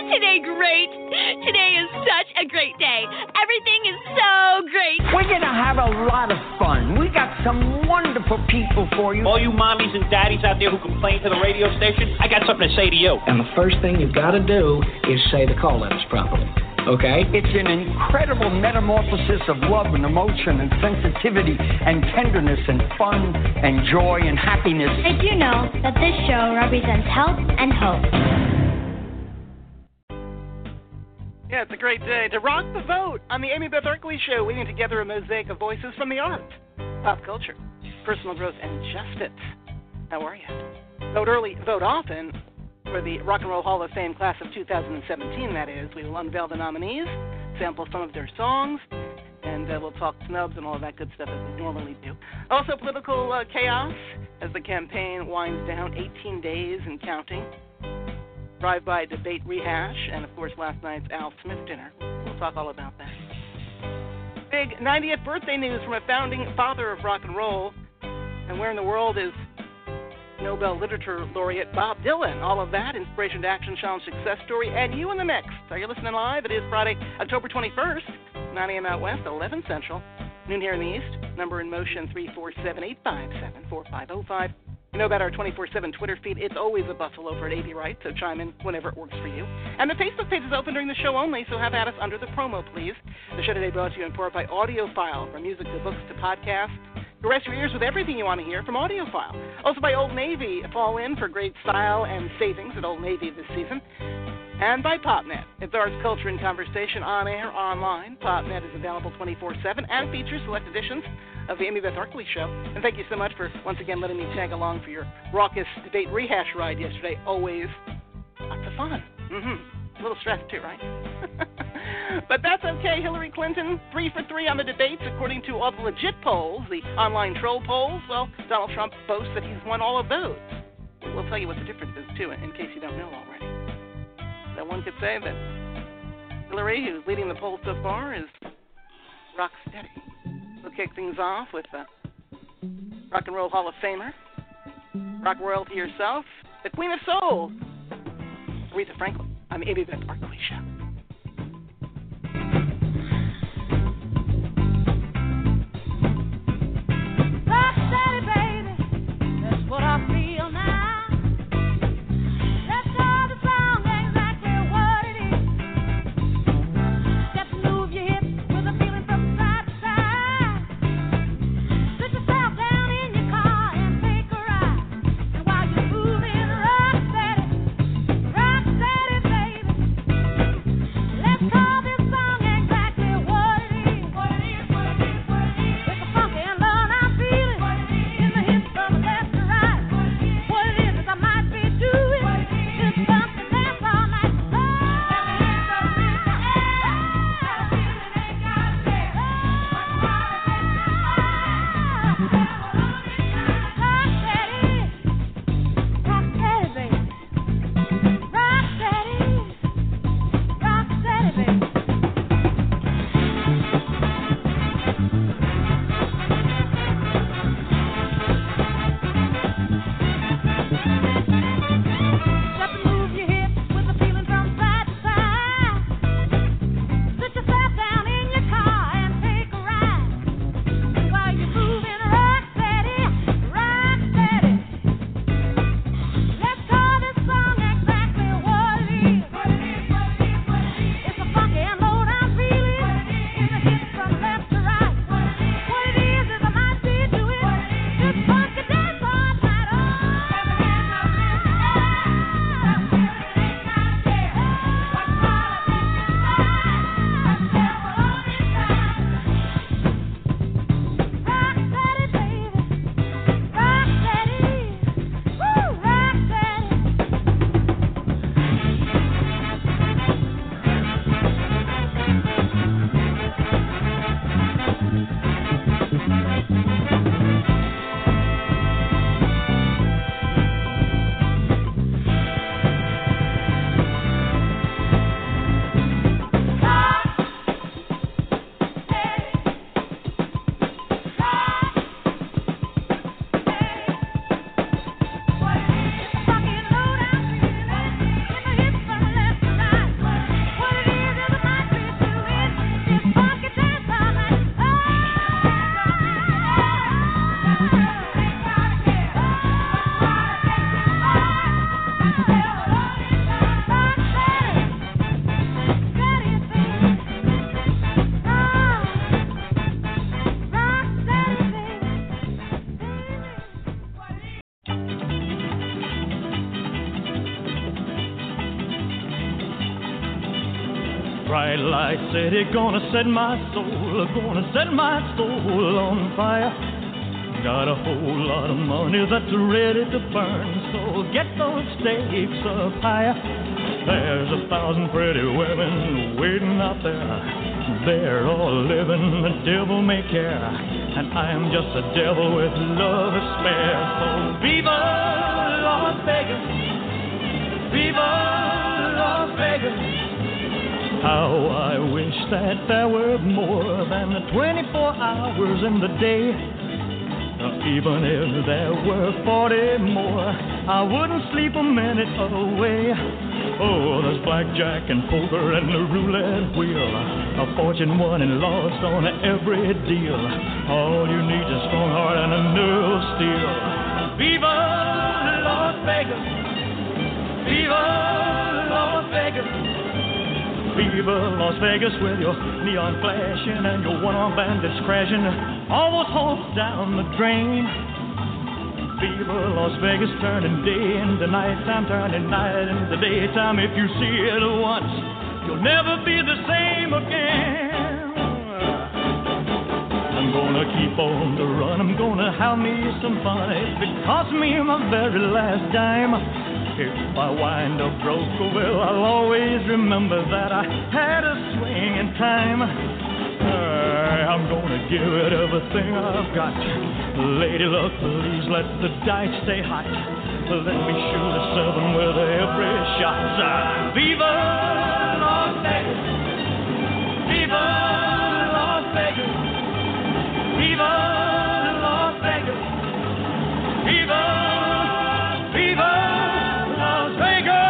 Isn't today great? Today is such a great day. Everything is so great. We're going to have a lot of fun. We got some wonderful people for you. All you mommies and daddies out there who complain to the radio station, I got something to say to you. And the first thing you've got to do is say the call letters properly. Okay? It's an incredible metamorphosis of love and emotion and sensitivity and tenderness and fun and joy and happiness. Did you know that this show represents health and hope? Yeah, it's a great day to rock the vote on the Amy Beth Erkley Show, weaving together a mosaic of voices from the arts, pop culture, personal growth, and justice. How are you? Vote early, vote often. For the Rock and Roll Hall of Fame class of 2017, that is. We will unveil the nominees, sample some of their songs, and we'll talk snubs and all of that good stuff as we normally do. Also, political chaos as the campaign winds down, 18 days and counting. Drive-by debate rehash, and, of course, last night's Al Smith dinner. We'll talk all about that. Big 90th birthday news from a founding father of rock and roll. And where in the world is Nobel Literature Laureate Bob Dylan? All of that, Inspiration to Action Challenge success story, and you in the mix. Are you listening live? It is Friday, October 21st, 9 a.m. out west, 11 central, noon here in the east. Number in motion, 347-857-4505. You know about our 24/7 Twitter feed. It's always a bustle over at AB Right, so chime in whenever it works for you. And the Facebook page is open during the show only, so have at us under the promo, please. The show today brought to you in part by AudioFile, from music to books to podcasts. You rest your ears with everything you want to hear from AudioFile. Also by Old Navy. Fall in for great style and savings at Old Navy this season. And by PopNet. It's arts, culture, and conversation on air, online. PopNet is available 24/7 and features select editions of the Amy Beth Erkley Show. And thank you so much for, once again, letting me tag along for your raucous debate rehash ride yesterday. Always lots of fun. A little stressed too, right? But that's okay. Hillary Clinton, 3 for 3 on the debates, according to all the legit polls, the online troll polls. Well, Donald Trump boasts that he's won all of those. We'll tell you what the difference is, too, in case you don't know already. So one could say that Hillary, who's leading the polls so far, is rock steady. We'll kick things off with Rock and Roll Hall of Famer, rock royalty herself, the Queen of Soul, Aretha Franklin. I'm Amy Beth Erkley Show. Rock steady, baby, that's what I feel now. Let's call the song exactly what it is. Just move your hips with a feeling from side to side. Sit yourself down in your car and take a ride. And while you're moving, rock steady, baby. Bright light city, gonna set my soul on fire. Got a whole lot of money that's ready to burn, so get those stakes up higher. There's 1,000 pretty women waiting out there. They're all living the devil may care, and I am just a devil with love to spare. So viva Las Vegas, viva Las Vegas. How I wish that there were more than the 24 hours in the day. Even if there were 40 more, I wouldn't sleep a minute away. Oh, there's blackjack and poker and the roulette wheel, a fortune won and lost on every deal. All you need is a strong heart and a nerve of steel. Viva Las Vegas, viva Las Vegas, viva Las Vegas with your neon flashing and your one-armed bandits crashing, almost hauled down the drain. Viva Las Vegas, turning day into nighttime, turning night into daytime. If you see it once, you'll never be the same again. I'm gonna keep on the run, I'm gonna have me some fun. If it costs me my very last dime, if I wind up broke, well, I'll always remember that I had a swing in time. I'm gonna give it everything I've got. Lady luck, please let the dice stay hot. Let me shoot a 7 with every shot. Viva Las Vegas, viva Las Vegas, viva Las Vegas, viva, viva Las Vegas.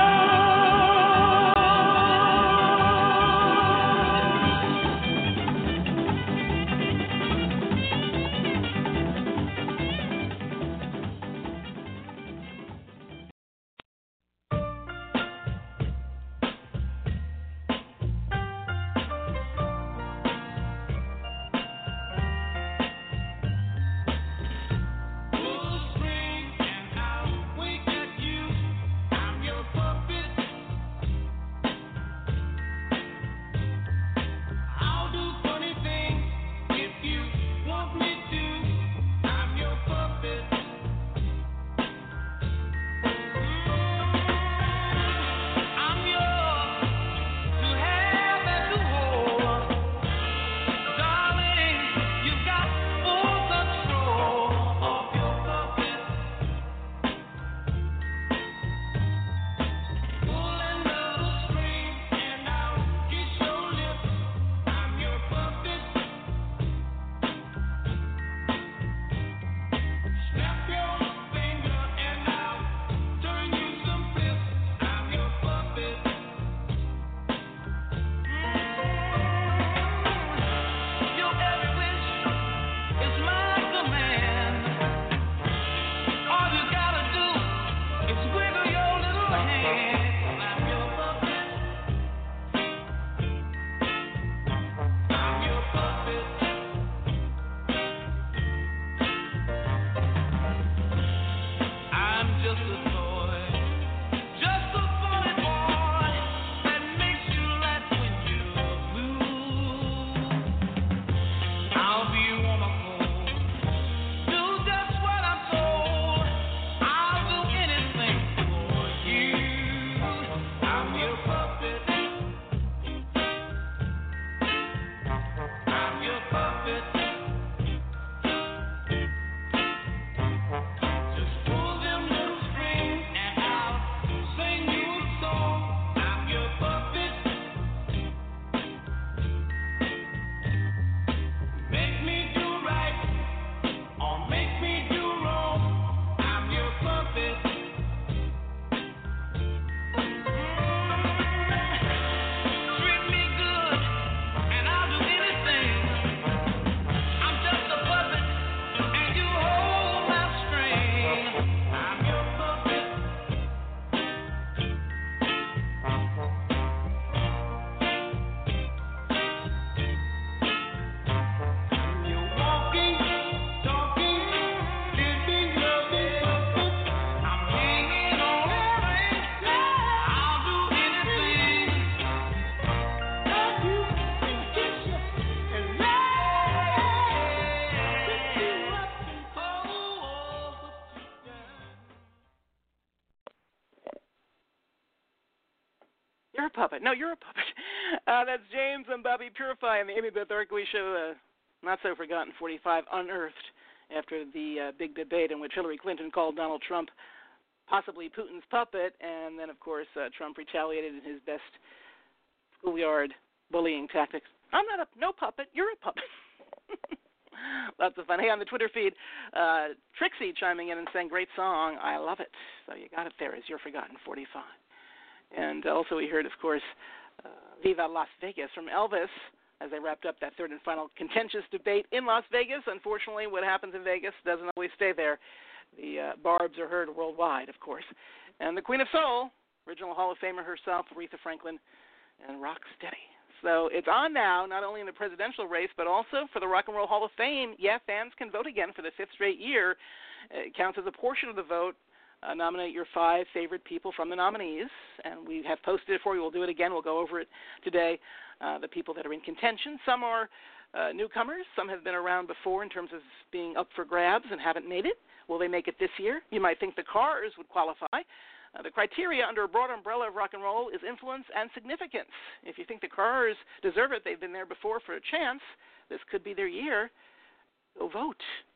You're a puppet. No, you're a puppet. That's James and Bobby Purify and the Amy Beth Orkoway Show, Not So Forgotten 45, unearthed after the big debate in which Hillary Clinton called Donald Trump possibly Putin's puppet, and then, of course, Trump retaliated in his best schoolyard bullying tactics. I'm not no puppet. You're a puppet. Lots of fun. Hey, on the Twitter feed, Trixie chiming in and saying, great song. I love it. So you got it there as You're Forgotten 45. And also we heard, of course, Viva Las Vegas from Elvis as they wrapped up that third and final contentious debate in Las Vegas. Unfortunately, what happens in Vegas doesn't always stay there. The barbs are heard worldwide, of course. And the Queen of Soul, original Hall of Famer herself, Aretha Franklin, and Rock Steady. So it's on now, not only in the presidential race, but also for the Rock and Roll Hall of Fame. Yeah, fans can vote again for the fifth straight year. It counts as a portion of the vote. Nominate your 5 favorite people from the nominees, and we have posted it for you. We'll do it again. We'll go over it today. The people that are in contention. Some are newcomers. Some have been around before in terms of being up for grabs and haven't made it. Will they make it this year? You might think the Cars would qualify. The criteria under a broad umbrella of rock and roll is influence and significance. If you think the Cars deserve it, they've been there before for a chance, this could be their year. Go vote.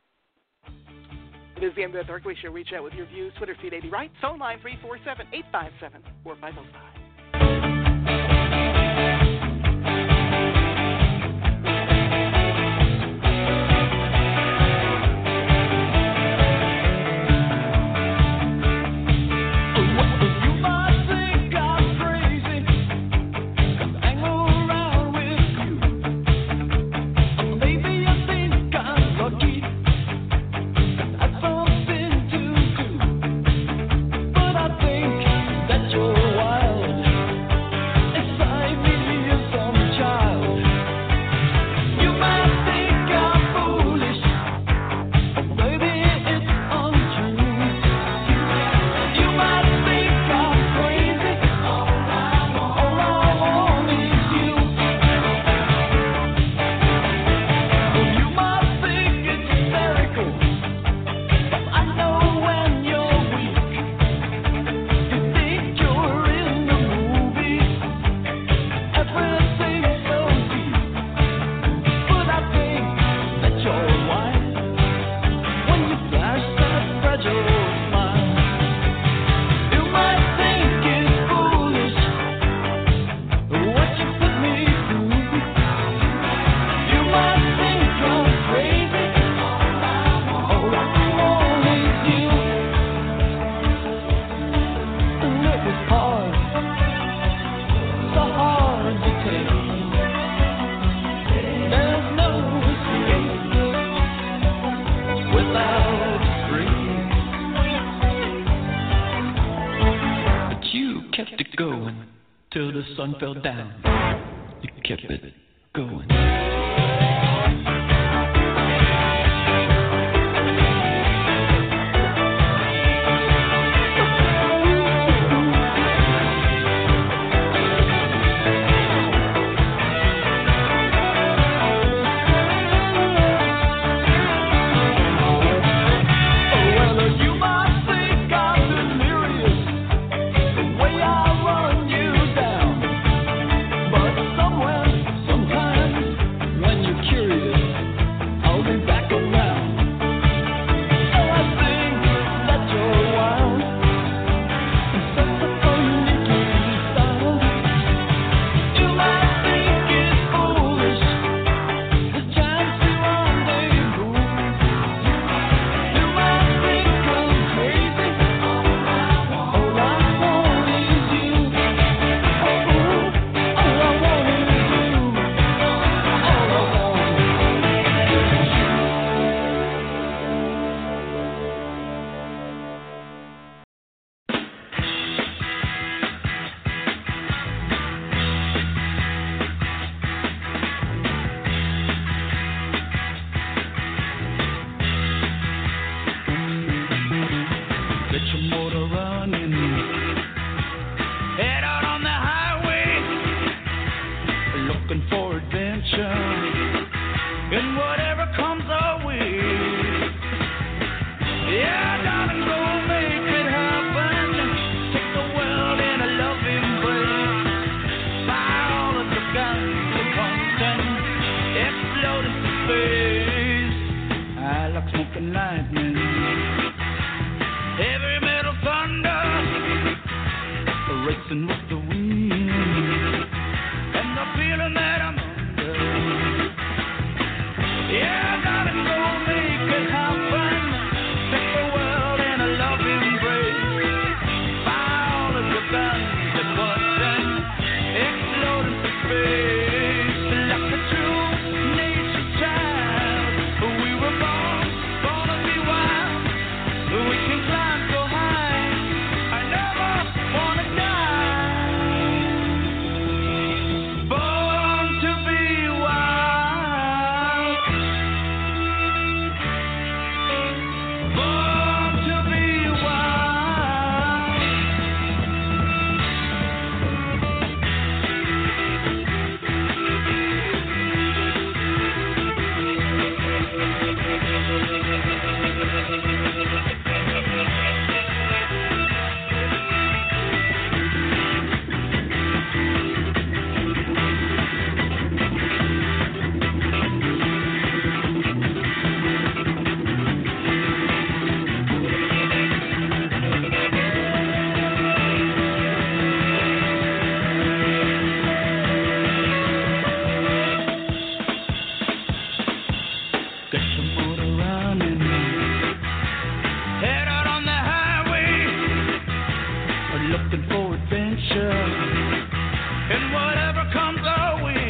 It is the Amy Beth Orkoway Show. Reach out with your views. Twitter feed 80 Right. Phone line 347-857-4505. Till the sun fell down, you kept it going. Sometimes like smoke and lightning. Heavy metal thunder, racing with the wind, and the feeling that I'm under. Yeah, darling, go make it happen. Take the world in a loving embrace. Fire all of your guns at once and explode into space. Like a true nature child, we were born to be wild. We can climb so high, I never wanna die. Born to be wild. Born to be wild. Get your motor running. Head out on the highway, looking for adventure, and whatever comes our way.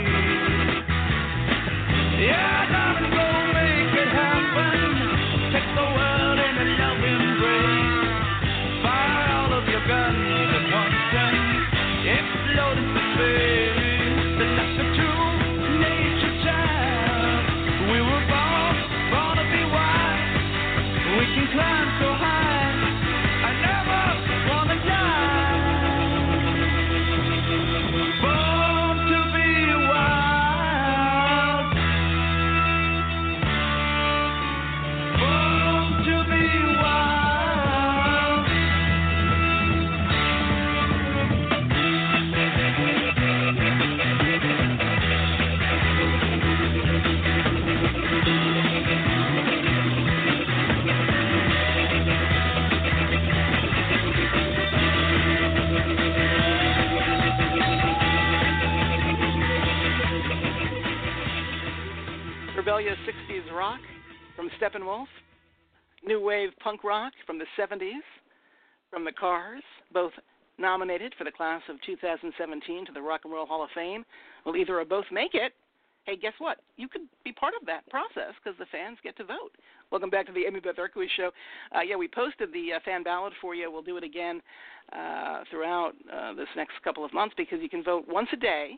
Yeah, darling, go make it happen. Take the world in a love embrace. Fire all of your guns at once and explode into space. Like a true nature child, we were born to be wild. We can climb so high, I never wanna die. Born to be wild. Born to be wild. Rebellious 60s rock from Steppenwolf, new wave punk rock from the 70s, from the Cars, both nominated for the class of 2017 to the Rock and Roll Hall of Fame. Will either or both make it. Hey, guess what? You could be part of that process because the fans get to vote. Welcome back to the Amy Beth Erkowitz Show. We posted the fan ballot for you. We'll do it again throughout this next couple of months because you can vote once a day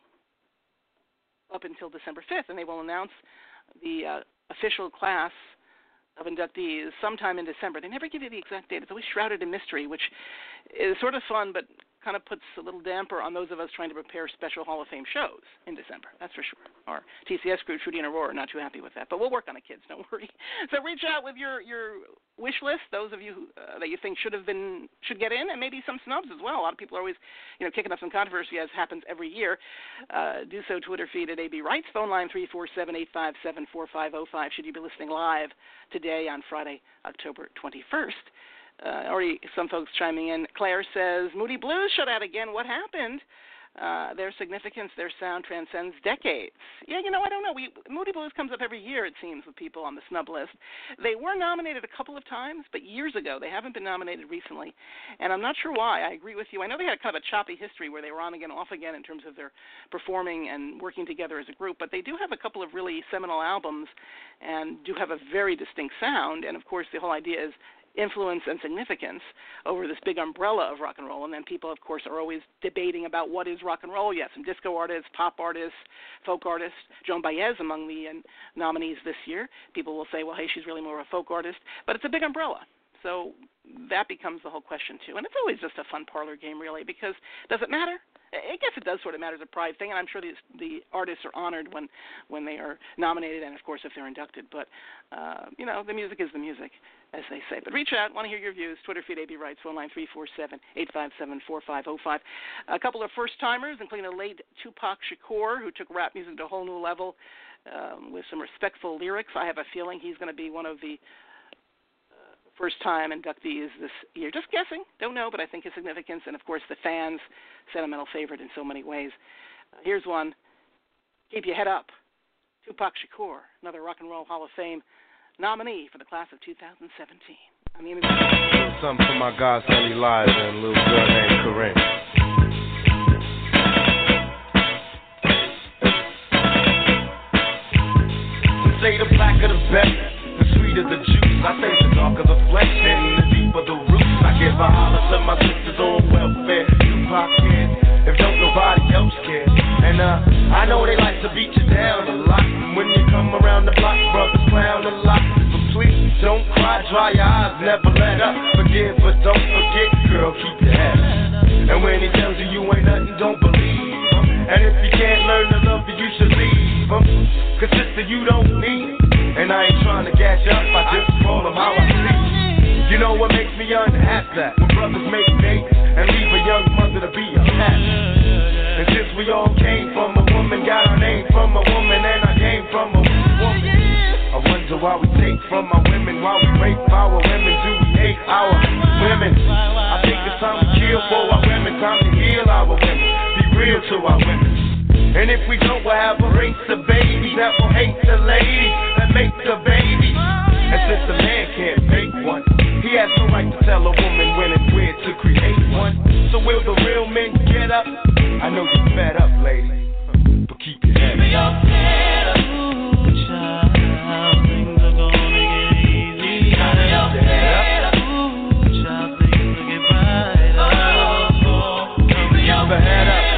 up until December 5th, and they will announce the official class of inductees sometime in December. They never give you the exact date. It's always shrouded in mystery, which is sort of fun, but kind of puts a little damper on those of us trying to prepare special Hall of Fame shows in December. That's for sure. Our TCS crew, Trudy and Aurora, are not too happy with that. But we'll work on it, kids. Don't worry. So reach out with your wish list, those of you that you think should get in, and maybe some snubs as well. A lot of people are always, kicking up some controversy, as happens every year. Do so Twitter feed at AB Rights, phone line 347-857-4505 should you be listening live today on Friday, October 21st. Already some folks chiming in. Claire says, Moody Blues shut out again. What happened? Their significance, their sound transcends decades. Yeah, I don't know. Moody Blues comes up every year, it seems, with people on the snub list. They were nominated a couple of times, but years ago. They haven't been nominated recently, and I'm not sure why. I agree with you. I know they had kind of a choppy history where they were on again, off again in terms of their performing and working together as a group, but they do have a couple of really seminal albums and do have a very distinct sound, and, of course, the whole idea is influence and significance over this big umbrella of rock and roll. And then people, of course, are always debating about what is rock and roll. Yes, some disco artists, pop artists, folk artists. Joan Baez among the nominees this year. People will say, well, hey, she's really more of a folk artist. But it's a big umbrella. So that becomes the whole question, too. And it's always just a fun parlor game, really, because does it matter? I guess it does sort of matter as a pride thing, and I'm sure the artists are honored when they are nominated and, of course, if they're inducted. But, the music is the music, as they say. But reach out. Want to hear your views. Twitter feed AB Rights, phone line 347-857-4505. A couple of first-timers, including the late Tupac Shakur, who took rap music to a whole new level with some respectful lyrics. I have a feeling he's going to be one of the first-time inductees this year. Just guessing, don't know, but I think his significance, and of course the fans' sentimental favorite in so many ways. Here's one. Keep your head up. Tupac Shakur, another Rock and Roll Hall of Fame nominee for the class of 2017. I mean, something for my godson Elijah and a little girl named Corinne. Say the blacker the better, the sweeter the juice. I say the darker the flesh and the deeper the roots. I give a holler to my sisters on welfare. Tupac cares, if don't nobody else care. And I know they like to beat you down a lot. When you come around the block, brothers clown a lot. But please don't cry, dry your eyes, never let up. Forgive but don't forget, girl, keep your head up. And when he tells you you ain't nothing, don't believe him. And if you can't learn to love you, you should leave him. Cause sister, you don't need it. And I ain't trying to gas you up, I just call them how I see. You know what makes me unhappy? When brothers make babies and leave a young mother to be a mess. And since we all came from a woman, got our name from a woman, and I came from a woman. I wonder why we take from our women, why we rape our women, do we hate our women? I think it's time we kill for our women, time to heal our women, be real to our women. And if we don't, we'll have a race of babies that will hate the ladies that make the babies. And since the man can't make one, he has no right to tell a woman when and where to create one. So will the real men get up? I know you're fed up, lady, but keep your head up. Things are gonna get easy. Keep your head up. Child, things will get brighter. Keep your head up.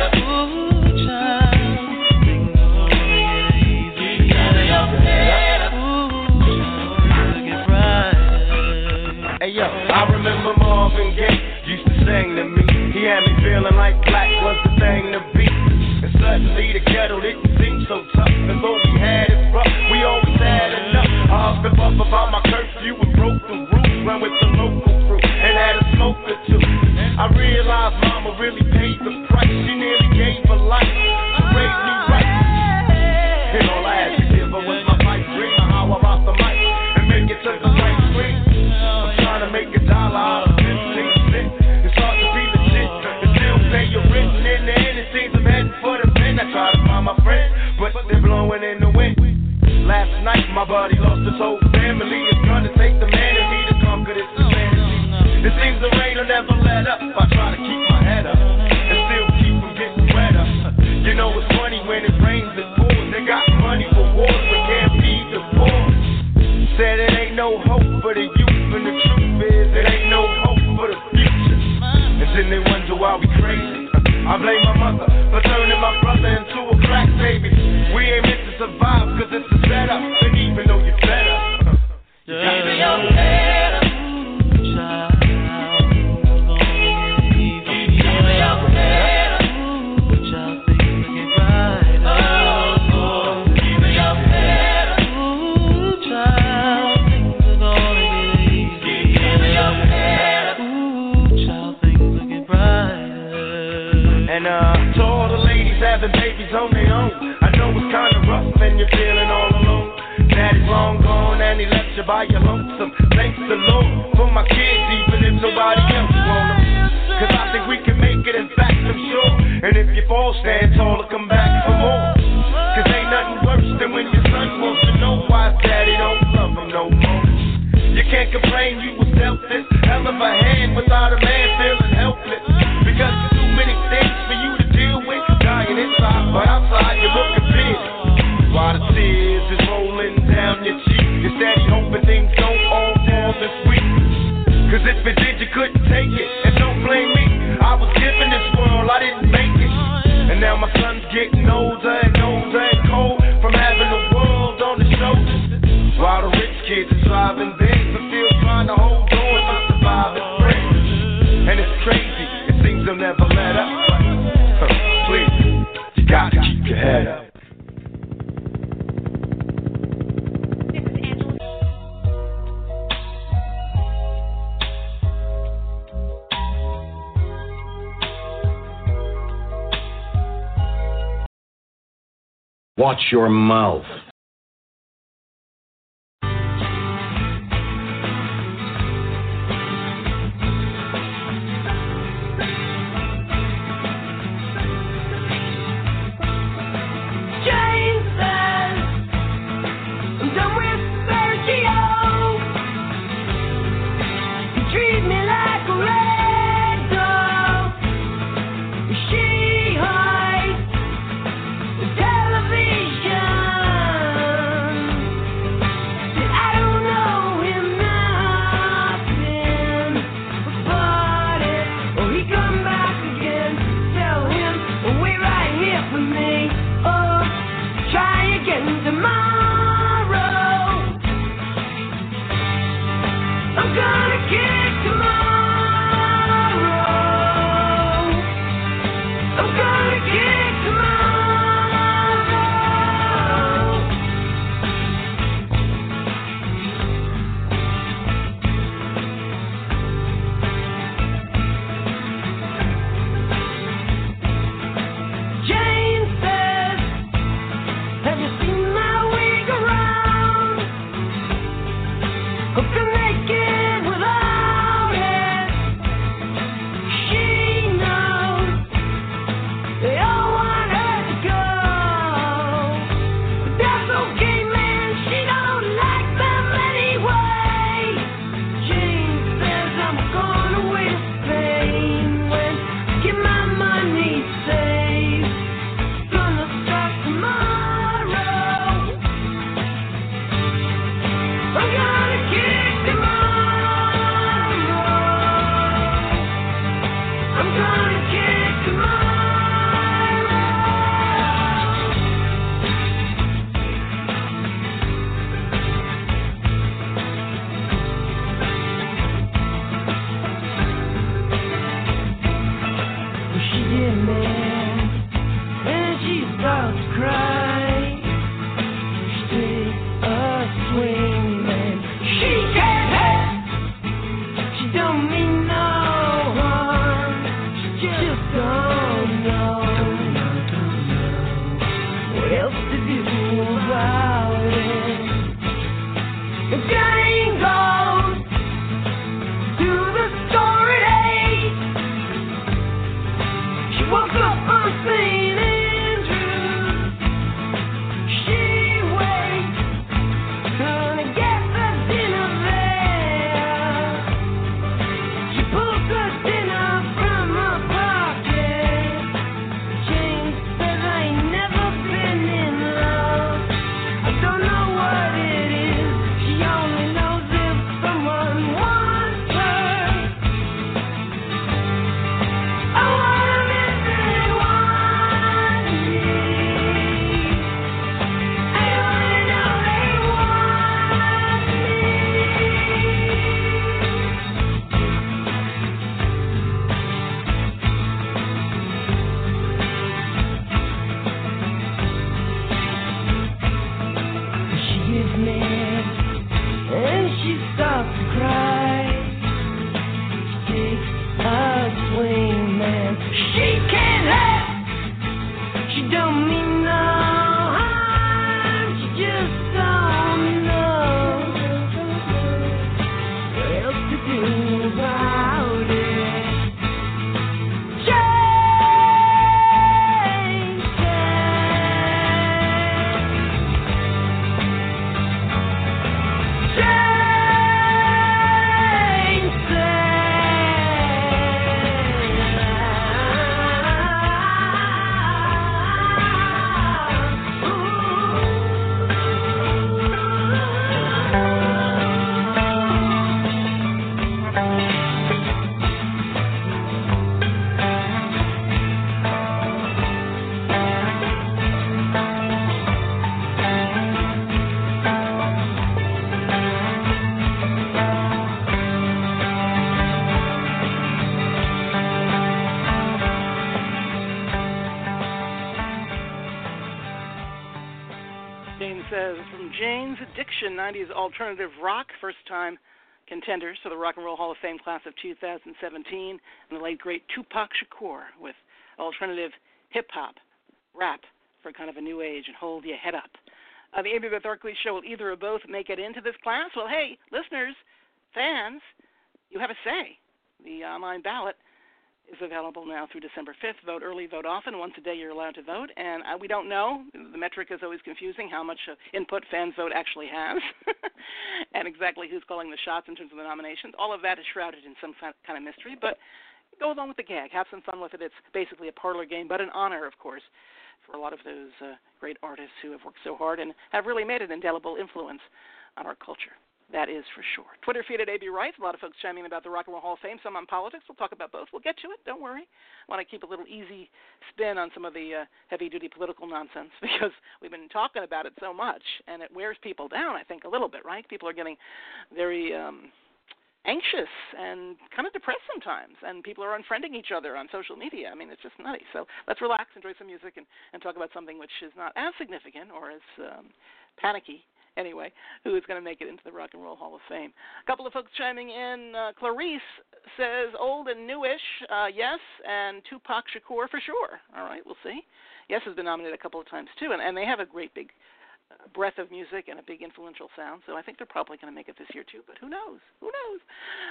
Hey yo, I remember Marvin Gaye used to sing to me. He had me feeling like black was the thing to be. And suddenly the ghetto didn't seem so tough. And though we had it rough, we always had enough. I huffed and puffed about my curfew and broke the rules. Went with the local crew and had a smoke or two. I realized mama really paid the price. She nearly gave her life to raise me right. And all I had to give her was my pipe dream of how I rock the mic and make it to the right screen. To make $1 out of 15 cents. It's hard to be legit and still pay your rent. And in the end, it seems I'm heading for the pen. I try to find my friend, but they're blowing in the wind. Last night, my buddy lost his whole family. It's gonna take the man in me to conquer this insanity. It seems the rain will never let up. I try to keep my head up and still keep from getting wetter. You know it's funny when it rains and pours. They got money for wars, but can't feed the poor. Said it ain't no hope for the youth, and the truth is it ain't no hope for the future. And then they wonder why we crazy. I blame my mother for turning my brother into a crack baby. We ain't meant to survive cause it's a setup. And even though you're better, you got to your head up. Child, it's gonna get easy. Keep your head up. Child, things will get brighter. Keep your head up. Child, things are gonna get easy. Keep your head up. Child, things will get brighter. And to all the ladies having babies on their own, I know it's kinda rough and you're feeling all alone. Daddy's long gone and he left you by your lonesome. Thanks the Lord for my kids, even if nobody else want them. Cause I think we can make it, in fact I'm sure. And if you fall, stand tall or come back for more. Cause ain't nothing worse than when your son wants to know why daddy don't love him no more. You can't complain you was dealt this hell of a hand without a man feeling helpless. Because there's too many things for you to deal with. Dying inside, but outside you're looking big. While the tears is rolling down your cheek, you're steady hoping things don't all fall this week. Cause if it did, you couldn't take it. And don't blame me, I was given this world, I didn't make it. And now my son's getting older and older and cold from having the world on his shoulders. While the rich kids are driving Benz, I'm still trying to hold on to surviving friends. And it's crazy, it seems they'll never let up. Please, you got to keep your head up. Watch your mouth. She don't mean no harm, she just don't know what else to do about it. Jane's Addiction, 90s alternative rock, first-time contenders to the Rock and Roll Hall of Fame class of 2017, and the late, great Tupac Shakur with alternative hip-hop, rap for kind of a new age, and hold your head up. The Amy Beth Orkley Show, will either or both make it into this class? Well, hey, listeners, fans, you have a say. The online ballot is available now through December 5th. Vote early, vote often. Once a day you're allowed to vote. And we don't know. The metric is always confusing how much input fans vote actually has and exactly who's calling the shots in terms of the nominations. All of that is shrouded in some kind of mystery, but go along with the gag. Have some fun with it. It's basically a parlor game, but an honor, of course, for a lot of those great artists who have worked so hard and have really made an indelible influence on our culture. That is for sure. Twitter feed at A.B. Wright. A lot of folks chiming about the Rock and Roll Hall of Fame, some on politics. We'll talk about both. We'll get to it. Don't worry. I want to keep a little easy spin on some of the heavy-duty political nonsense because we've been talking about it so much, and it wears people down, I think, a little bit, right? People are getting very anxious and kind of depressed sometimes, and people are unfriending each other on social media. I mean, it's just nutty. So let's relax, enjoy some music, and talk about something which is not as significant or as panicky, anyway, who is going to make it into the Rock and Roll Hall of Fame. A couple of folks chiming in. Clarice says, old and newish, yes, and Tupac Shakur for sure. All right, we'll see. Yes has been nominated a couple of times, too, and they have a great big breadth of music and a big influential sound, so I think they're probably going to make it this year, too, but who knows? Who knows?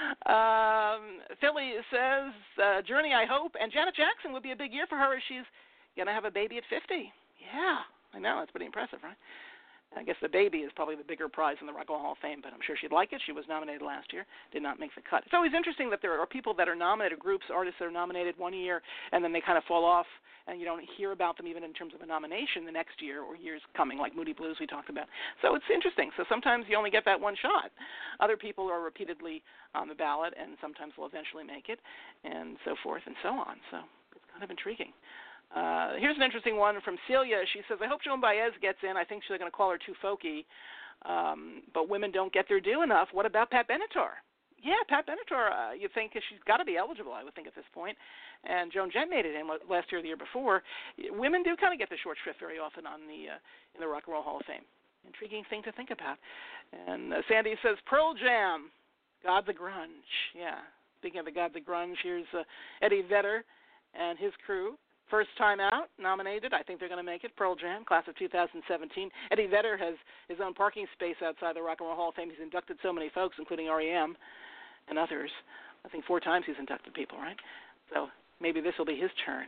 Philly says, Journey, I hope, and Janet Jackson would be a big year for her as she's going to have a baby at 50. Yeah, I know. That's pretty impressive, right? I guess the baby is probably the bigger prize in the Rock and Roll Hall of Fame, but I'm sure she'd like it. She was nominated last year, did not make the cut. It's always interesting that there are people that are nominated, groups, artists that are nominated one year, and then they kind of fall off, and you don't hear about them even in terms of a nomination the next year or years coming, like Moody Blues we talked about. So it's interesting. So sometimes you only get that one shot. Other people are repeatedly on the ballot, and sometimes will eventually make it, and so forth and so on. So it's kind of intriguing. Here's an interesting one from Celia. She says, I hope Joan Baez gets in. I think she's going to call her too folky, but women don't get their due enough. What about Pat Benatar? Yeah, Pat Benatar, you think she's got to be eligible, I would think, at this point. And Joan Jett made it in last year or the year before. Women do kind of get the short shrift very often on in the Rock and Roll Hall of Fame. Intriguing thing to think about. And Sandy says, Pearl Jam, God the Grunge. Yeah, speaking of the God the Grunge, here's Eddie Vedder and his crew. First time out, nominated. I think they're going to make it. Pearl Jam, class of 2017. Eddie Vedder has his own parking space outside the Rock and Roll Hall of Fame. He's inducted so many folks, including R.E.M. and others. I think 4 times he's inducted people, right? So maybe this will be his turn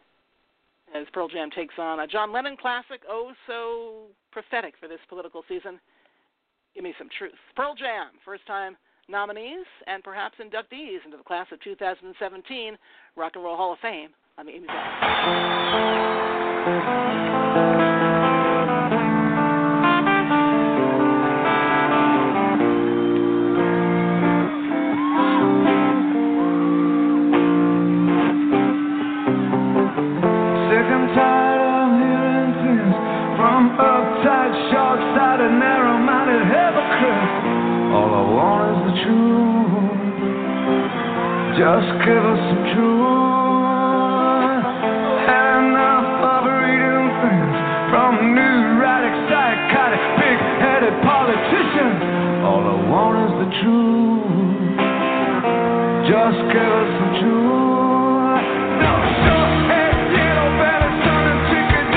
as Pearl Jam takes on a John Lennon classic, oh so prophetic for this political season. Give me some truth. Pearl Jam, first time nominees and perhaps inductees into the class of 2017 Rock and Roll Hall of Fame. On the Amy Beth. Sick and tired of hearing things from uptight, short-sighted, narrow-minded hypocrites. All I want is the truth. Just give us some truth. From neurotic, psychotic, big-headed politicians. All I want is the truth. Just give us some truth. No, sure, hey, little better, son, and ticket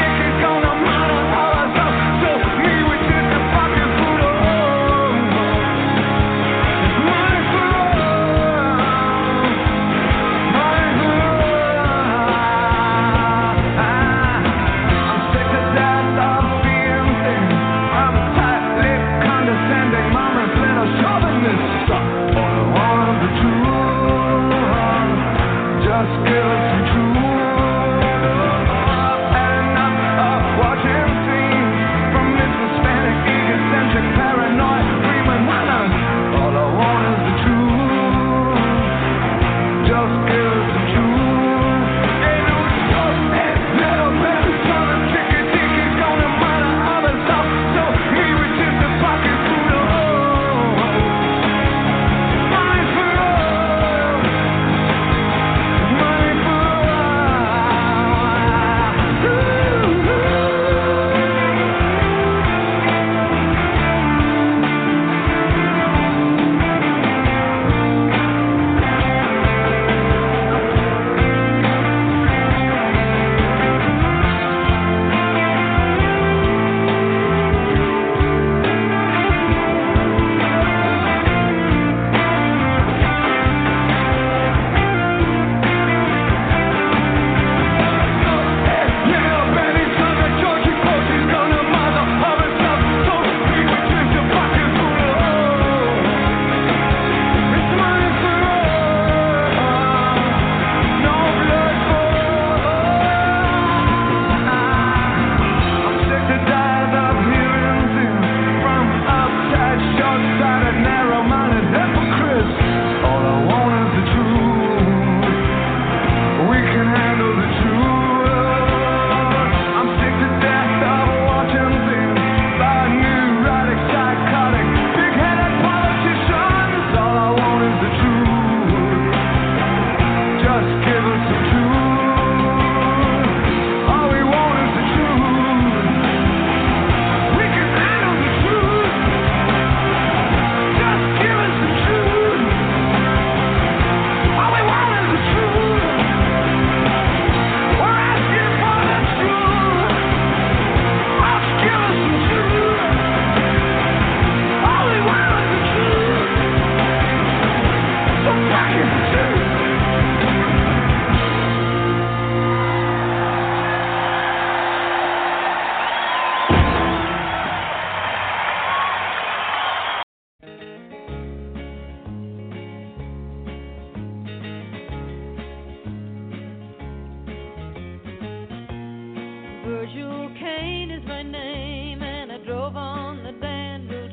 changed my name and I drove on the Danville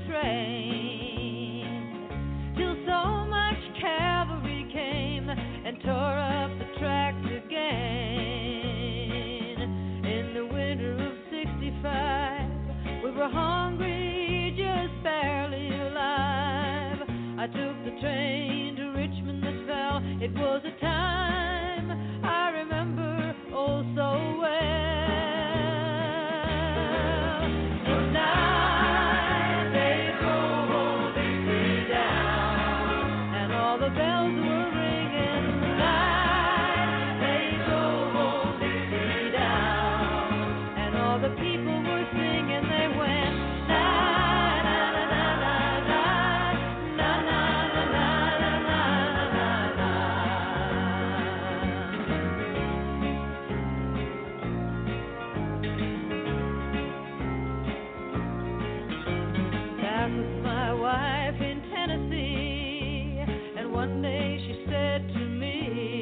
train till so much cavalry came and tore up the tracks again. In the winter of '65, we were hungry, just barely alive. I took the train to Richmond that fell. It was a time I remember oh so well. Tonight they drove old Dixie down, and all the bells were ringing. Tonight they drove old Dixie down, and all the people were singing. They went na na na na na na na na na na na That was my wife in Tennessee, and one day she said to me,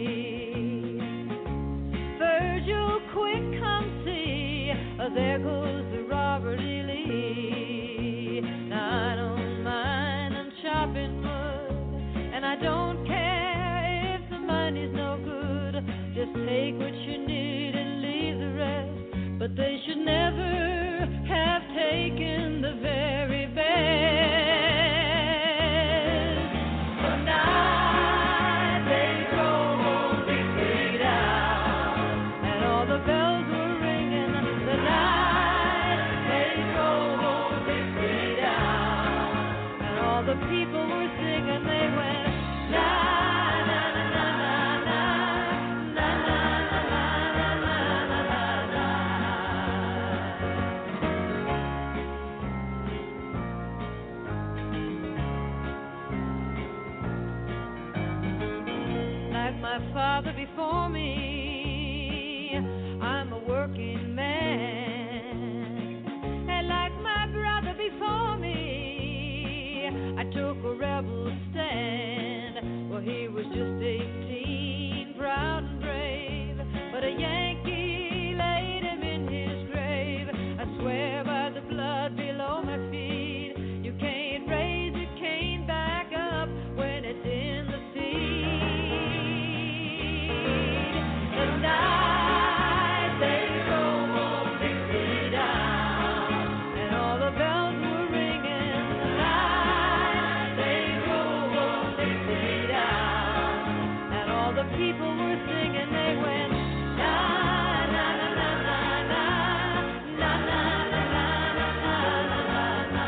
Virgil, quick, come see, there goes the Robert E. Lee. Now I don't mind them chopping wood, and I don't care if the money's no good. Just take what you need and leave the rest. But they should never have taken the very best. Tonight they drove old Dixie down, and all the bells were ringing. The night they drove old Dixie down, and all the people were singing. They went na na na na na na na na na na na na. Like my father before me, I'm a working man. And like my brother before me, I took a rebel stand. Well, he was just 18, proud and brave, but a Yankee laid him in his grave. I swear by the blood below my feet, you can't raise a cane back up when it's in the seed. The night they drove old Dixie down, and all the bells were ringing. The night they drove old Dixie down, and all the people were singing. They went na na na na na na na na na na na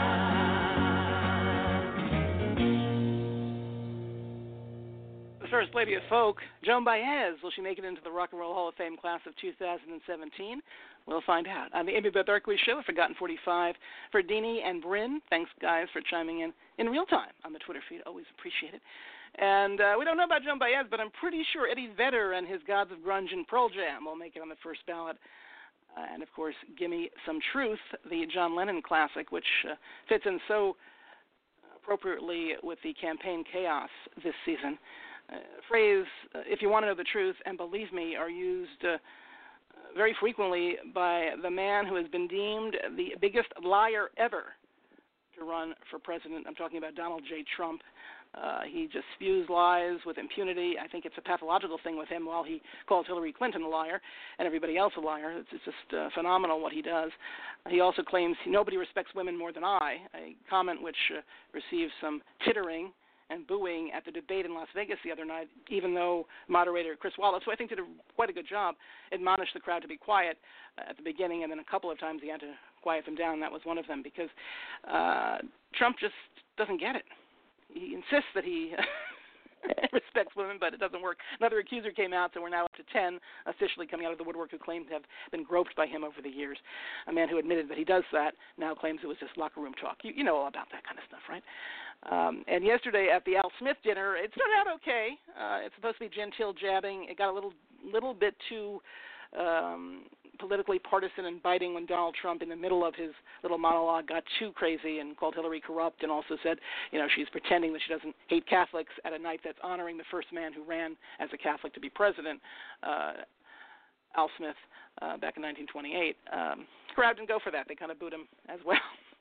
The First Lady of Folk, Joan Baez. Will she make it into the Rock and Roll Hall of Fame class of 2017? We'll find out. On the Amy Beth Berkeley Show, a Forgotten 45 for Deanie and Bryn. Thanks, guys, for chiming in real time on the Twitter feed. Always appreciate it. And we don't know about Joan Baez, but I'm pretty sure Eddie Vedder and his Gods of Grunge and Pearl Jam will make it on the first ballot. And, of course, Gimme Some Truth, the John Lennon classic, which fits in so appropriately with the campaign chaos this season. Phrase, if you want to know the truth, and believe me, are used very frequently by the man who has been deemed the biggest liar ever to run for president. I'm talking about Donald J. Trump. He just spews lies with impunity. I think it's a pathological thing with him while he calls Hillary Clinton a liar and everybody else a liar. It's just phenomenal what he does. He also claims nobody respects women more than I, a comment which received some tittering and booing at the debate in Las Vegas the other night, even though moderator Chris Wallace, who I think did quite a good job, admonished the crowd to be quiet at the beginning, and then a couple of times he had to quiet them down. That was one of them, because Trump just doesn't get it. He insists that he respects women, but it doesn't work. Another accuser came out, so we're now up to 10 officially coming out of the woodwork who claim to have been groped by him over the years. A man who admitted that he does that now claims it was just locker room talk. You know all about that kind of stuff, right? And yesterday at the Al Smith dinner, it started out okay. It's supposed to be genteel jabbing. It got a little bit too politically partisan and biting when Donald Trump, in the middle of his little monologue, got too crazy and called Hillary corrupt, and also said, she's pretending that she doesn't hate Catholics at a night that's honoring the first man who ran as a Catholic to be president. Al Smith back in 1928. Crowd didn't go for that. They kind of booed him as well.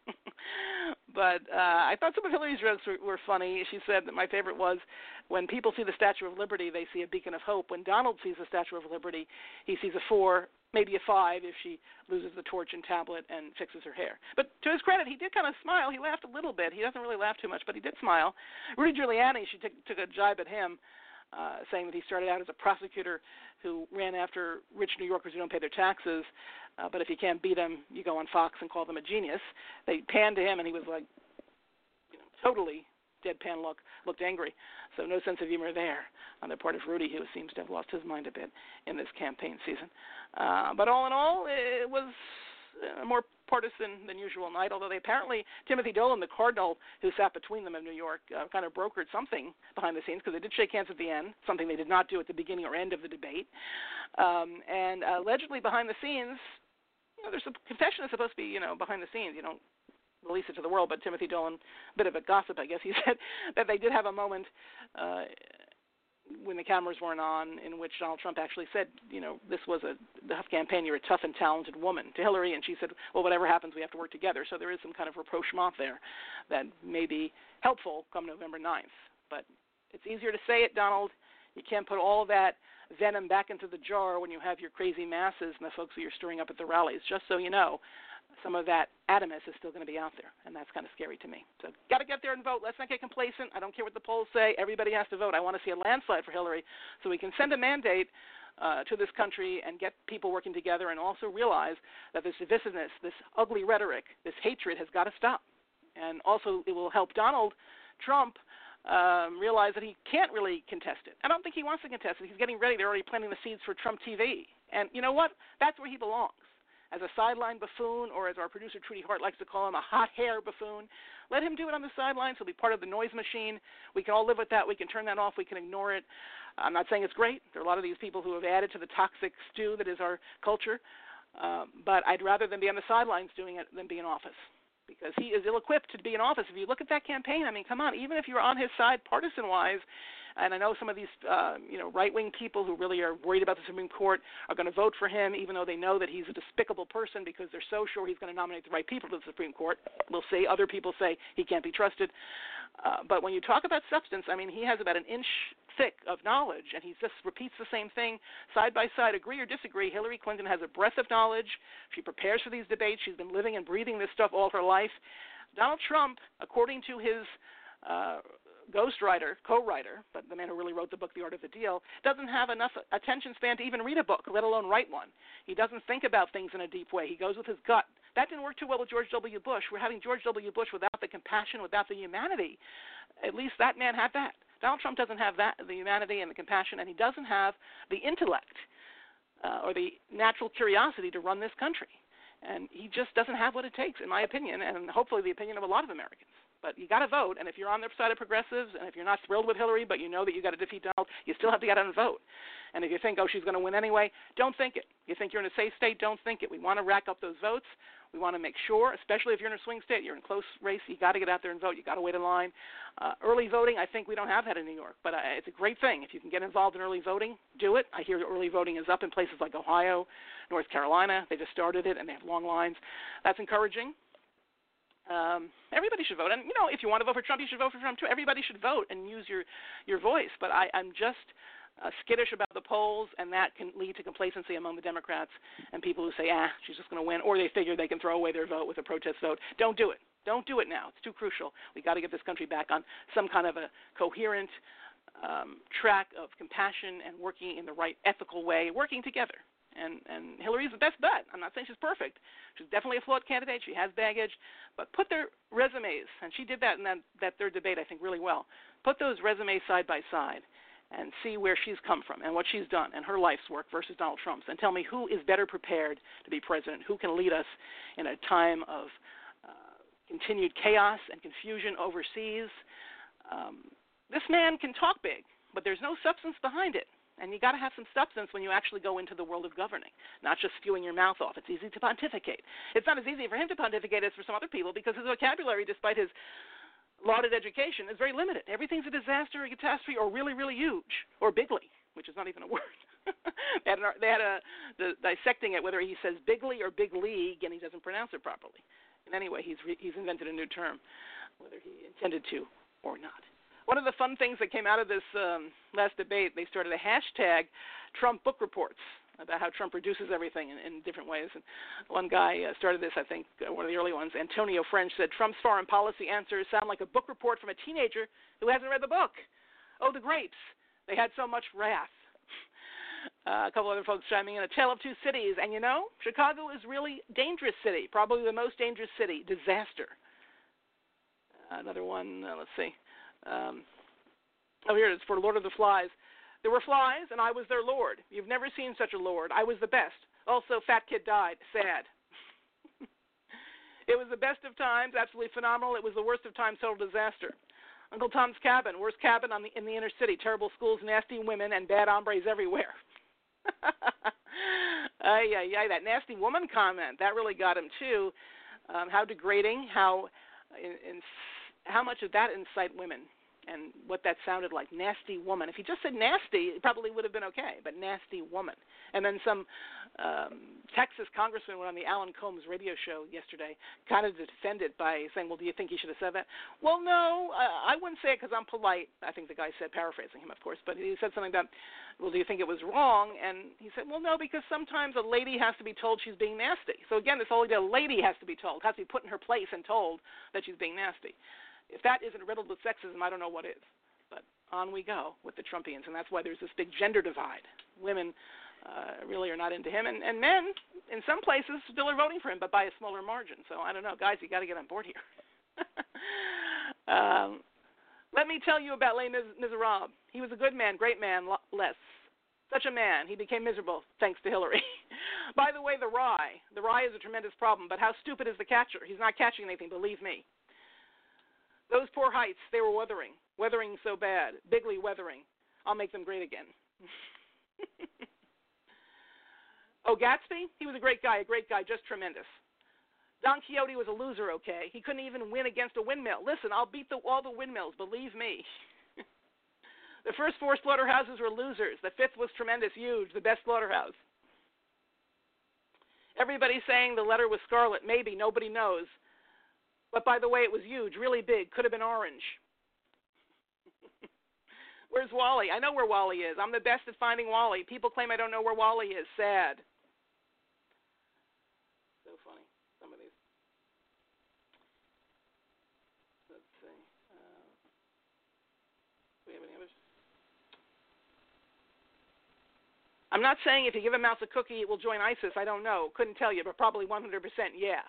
But I thought some of Hillary's jokes were funny. She said that my favorite was, when people see the Statue of Liberty, they see a beacon of hope. When Donald sees the Statue of Liberty, he sees a 4, maybe a 5 if she loses the torch and tablet and fixes her hair. But to his credit, he did kind of smile. He laughed a little bit. He doesn't really laugh too much, but he did smile. Rudy Giuliani, she took a jibe at him, saying that he started out as a prosecutor who ran after rich New Yorkers who don't pay their taxes, but if you can't beat them, you go on Fox and call them a genius. They panned to him, and he was like, totally deadpan looked angry. So no sense of humor there on the part of Rudy, who seems to have lost his mind a bit in this campaign season. But all in all, it was a more partisan than usual night, although Timothy Dolan, the cardinal who sat between them in New York, kind of brokered something behind the scenes, because they did shake hands at the end, something they did not do at the beginning or end of the debate. And allegedly behind the scenes, there's some confession is supposed to be, behind the scenes. You don't release it to the world, but Timothy Dolan, a bit of a gossip, I guess he said, that they did have a moment when the cameras weren't on, in which Donald Trump actually said, this was a tough campaign, you're a tough and talented woman, to Hillary, and she said, well, whatever happens, we have to work together. So there is some kind of rapprochement there that may be helpful come November 9th. But it's easier to say it, Donald. You can't put all that venom back into the jar when you have your crazy masses and the folks that you're stirring up at the rallies. Just so you know, some of that animus is still going to be out there, and that's kind of scary to me. So got to get there and vote. Let's not get complacent. I don't care what the polls say. Everybody has to vote. I want to see a landslide for Hillary so we can send a mandate to this country and get people working together, and also realize that this divisiveness, this ugly rhetoric, this hatred has got to stop. And also it will help Donald Trump realize that he can't really contest it. I don't think he wants to contest it. He's getting ready. They're already planting the seeds for Trump TV. And you know what? That's where he belongs. As a sideline buffoon, or as our producer Trudy Hart likes to call him, a hot hair buffoon. Let him do it on the sidelines. He'll be part of the noise machine. We can all live with that. We can turn that off. We can ignore it. I'm not saying it's great. There are a lot of these people who have added to the toxic stew that is our culture. But I'd rather than be on the sidelines doing it than be in office, because he is ill-equipped to be in office. If you look at that campaign, I mean, come on, even if you're on his side partisan-wise, and I know some of these, right-wing people who really are worried about the Supreme Court are going to vote for him, even though they know that he's a despicable person, because they're so sure he's going to nominate the right people to the Supreme Court. We'll see. Other people say he can't be trusted. But when you talk about substance, I mean, he has about an inch thick of knowledge, and he just repeats the same thing side by side. Agree or disagree, Hillary Clinton has a breadth of knowledge. She prepares for these debates. She's been living and breathing this stuff all her life. Donald Trump, according to his ghostwriter, co-writer, but the man who really wrote the book, The Art of the Deal, doesn't have enough attention span to even read a book, let alone write one. He doesn't think about things in a deep way. He goes with his gut. That didn't work too well with George W. Bush. We're having George W. Bush without the compassion, without the humanity. At least that man had that. Donald Trump doesn't have that, the humanity and the compassion, and he doesn't have the intellect or the natural curiosity to run this country. And he just doesn't have what it takes, in my opinion, and hopefully the opinion of a lot of Americans. But you got to vote, and if you're on the side of progressives, and if you're not thrilled with Hillary, but you know that you got to defeat Donald, you still have to get out and vote. And if you think, she's going to win anyway, don't think it. You think you're in a safe state, don't think it. We want to rack up those votes. We want to make sure, especially if you're in a swing state, you're in a close race, you got to get out there and vote. You got to wait in line. Early voting, I think we don't have that in New York, but it's a great thing. If you can get involved in early voting, do it. I hear that early voting is up in places like Ohio, North Carolina. They just started it, and they have long lines. That's encouraging. Everybody should vote. And, if you want to vote for Trump, you should vote for Trump, too. Everybody should vote and use your voice. But I'm just skittish about the polls, and that can lead to complacency among the Democrats and people who say, she's just going to win, or they figure they can throw away their vote with a protest vote. Don't do it. Don't do it now. It's too crucial. We got to get this country back on some kind of a coherent track of compassion and working in the right ethical way, working together. And Hillary's the best bet. I'm not saying she's perfect. She's definitely a flawed candidate. She has baggage. But put their resumes, and she did that in that third debate, I think, really well. Put those resumes side by side and see where she's come from and what she's done and her life's work versus Donald Trump's, and tell me who is better prepared to be president, who can lead us in a time of continued chaos and confusion overseas. This man can talk big, but there's no substance behind it. And you got to have some substance when you actually go into the world of governing, not just spewing your mouth off. It's easy to pontificate. It's not as easy for him to pontificate as for some other people, because his vocabulary, despite his lauded education, is very limited. Everything's a disaster, a catastrophe, or really, really huge, or bigly, which is not even a word. they had the dissecting it, whether he says bigly or big league, and he doesn't pronounce it properly. And anyway, he's invented a new term, whether he intended to or not. One of the fun things that came out of this last debate, they started a hashtag Trump Book Reports about how Trump reduces everything in different ways. And one guy started this, I think, one of the early ones. Antonio French said, Trump's foreign policy answers sound like a book report from a teenager who hasn't read the book. Oh, the grapes. They had so much wrath. A couple other folks chiming in, a tale of two cities. And, you know, Chicago is really a dangerous city, probably the most dangerous city. Disaster. Another one, let's see. Here it is, for Lord of the Flies. There were flies, and I was their lord. You've never seen such a lord. I was the best. Also, fat kid died. Sad. It was the best of times, absolutely phenomenal. It was the worst of times, total disaster. Uncle Tom's Cabin, worst cabin in the inner city. Terrible schools, nasty women, and bad hombres everywhere. That nasty woman comment, that really got him, too. How degrading, how much did that incite women? And what that sounded like, nasty woman. If he just said nasty, it probably would have been okay, but nasty woman. And then some Texas congressman went on the Alan Combs radio show yesterday, kind of defended by saying, well, do you think he should have said that? Well, no, I wouldn't say it because I'm polite. I think the guy said, paraphrasing him, of course, but he said something about, well, do you think it was wrong? And he said, well, no, because sometimes a lady has to be told she's being nasty. So, again, this whole idea, a lady has to be told, has to be put in her place and told that she's being nasty. If that isn't riddled with sexism, I don't know what is. But on we go with the Trumpians, and that's why there's this big gender divide. Women really are not into him, and men, in some places, still are voting for him, but by a smaller margin. So I don't know. Guys, you got to get on board here. Let me tell you about Les Miserables. He was a good man, great man, less. Such a man. He became miserable, thanks to Hillary. By the way, the rye. The rye is a tremendous problem, but how stupid is the catcher? He's not catching anything, believe me. Those poor heights, they were weathering so bad, bigly weathering. I'll make them great again. Oh, Gatsby, he was a great guy, just tremendous. Don Quixote was a loser, okay? He couldn't even win against a windmill. Listen, I'll beat all the windmills, believe me. The first 4 slaughterhouses were losers. The 5th was tremendous, huge, the best slaughterhouse. Everybody's saying the letter was scarlet. Maybe, nobody knows. But, by the way, it was huge, really big. Could have been orange. Where's Wally? I know where Wally is. I'm the best at finding Wally. People claim I don't know where Wally is. Sad. So funny, some of these. Let's see. Do we have any others? I'm not saying if you give a mouse a cookie, it will join ISIS. I don't know. Couldn't tell you, but probably 100% yeah.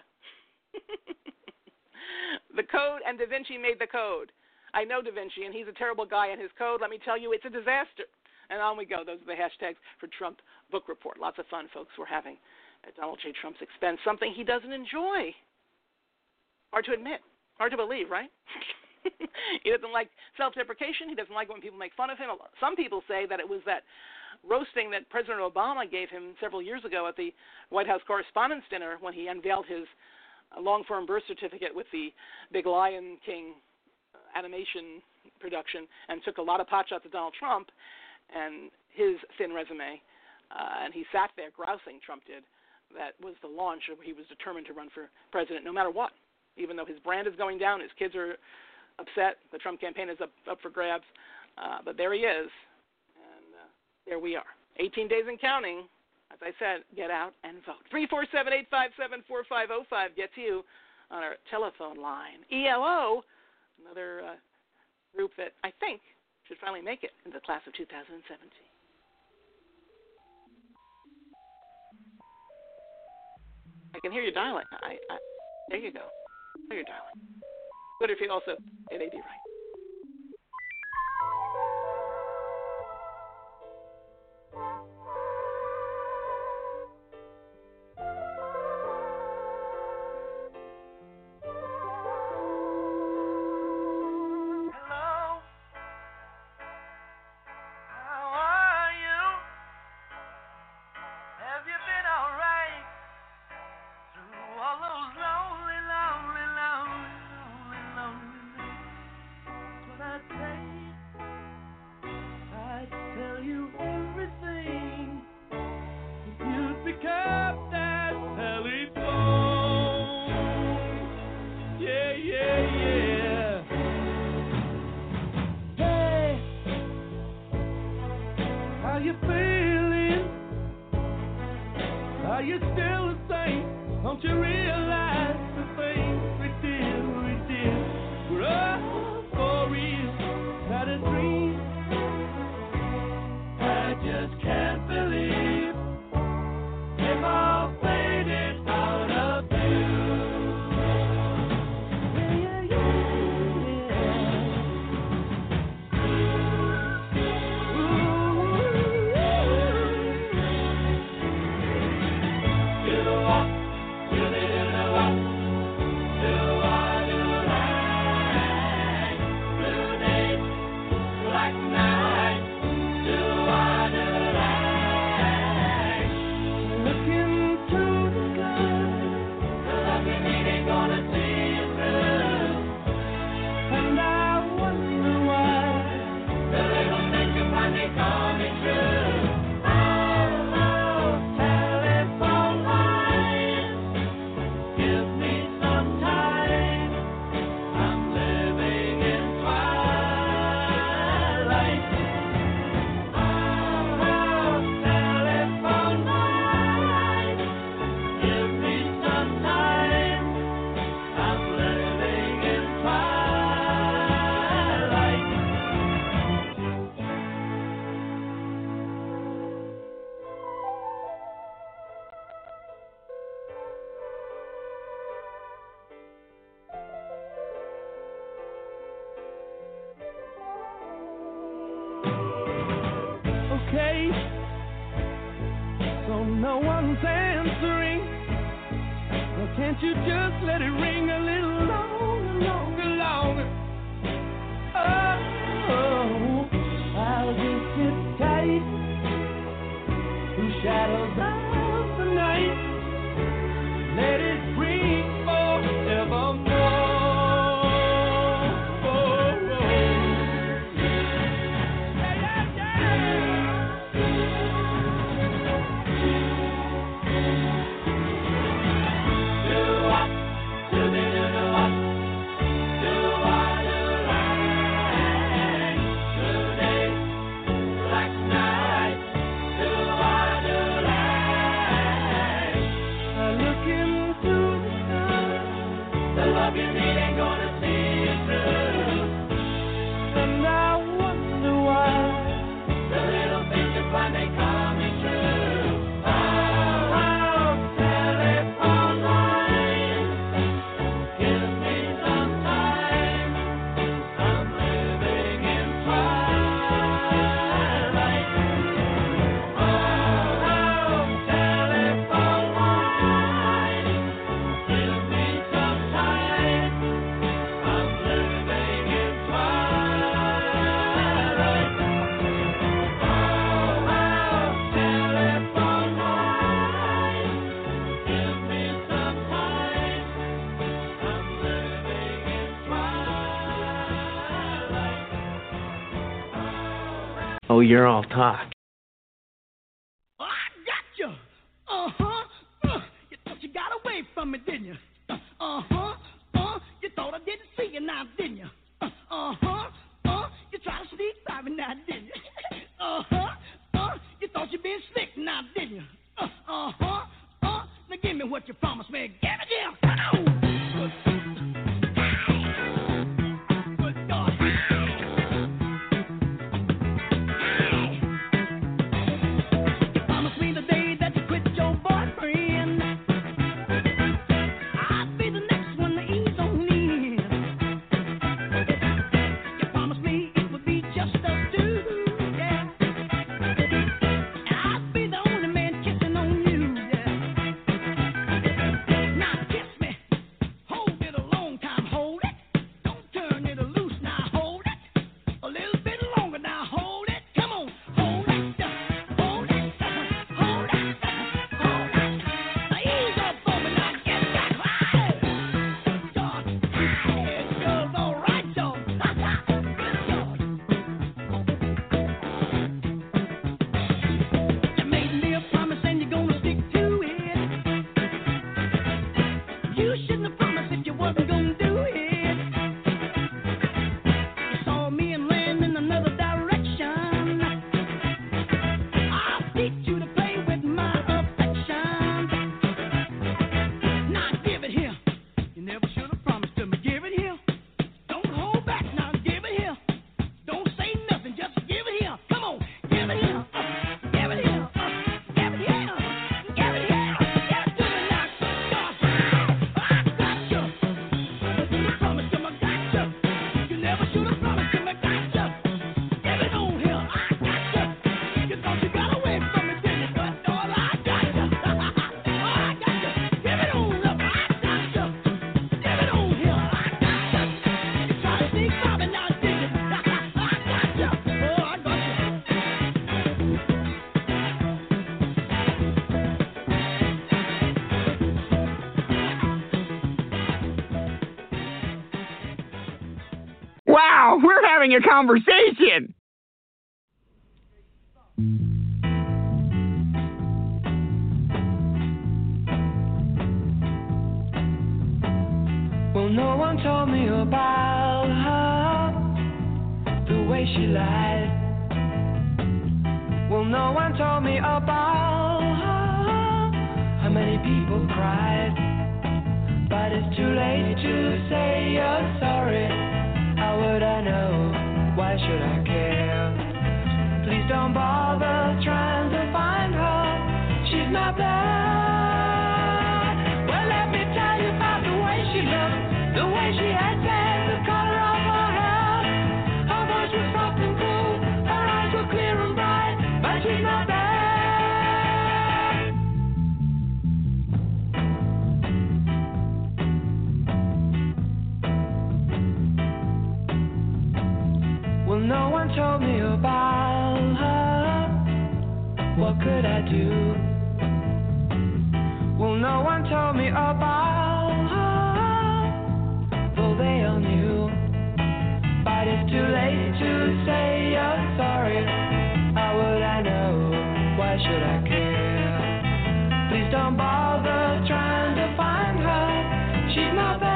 The code, and Da Vinci made the code. I know Da Vinci, and he's a terrible guy, and his code, let me tell you, it's a disaster. And on we go. Those are the hashtags for Trump Book Report. Lots of fun, folks, we're having at Donald J. Trump's expense, something he doesn't enjoy. Hard to admit. Hard to believe, right? He doesn't like self-deprecation. He doesn't like when people make fun of him. Some people say that it was that roasting that President Obama gave him several years ago at the White House Correspondents' Dinner when he unveiled his long-form birth certificate with the big Lion King animation production and took a lot of pot shots at Donald Trump and his thin resume. And he sat there grousing, Trump did. That was the launch of he was determined to run for president no matter what. Even though his brand is going down, his kids are upset, the Trump campaign is up for grabs. But there he is. And there we are. 18 days and counting. As I said, get out and vote. 347-857-4505 gets you on our telephone line. ELO, another group that I think should finally make it in the class of 2017. I can hear you dialing. There you go. There you're dialing. Good if you also at AD right. Can't you just let it ring a little longer, longer, longer? Oh, I'll just sit tight through shadows of the night. Let it ring forevermore. Oh, you're all talk. I got you. You thought you got away from me, didn't you? You thought I didn't see you now, didn't you? You tried to sneak by me now, didn't you? You thought you been slick now, didn't you? Now give me what you promised me. Give it here. Come on. Wow, we're having a conversation. Well, no one told me about her, the way she lied. Well, no one told me about her, how many people cried. But it's too late to say you're sorry. How would I know? Why should I care? Please don't bother trying to find her. She's not there. Well, let me tell you about the way she looked, the way she had said, the color of her hair. Her voice was soft and cool, her eyes were clear and bright, but she's not there. one told me about her, what could I do? Well, no one told me about her, though they all knew. But it's too late to say you're sorry. How would I know? Why should I care? Please don't bother trying to find her. She's not there.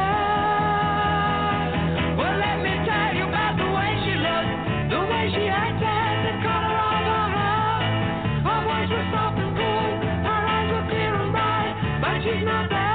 Well, let me tell you about the way she looked, the way she acted, the color of her hair. Her voice was soft and cool, her eyes were clear and bright, but she's not there.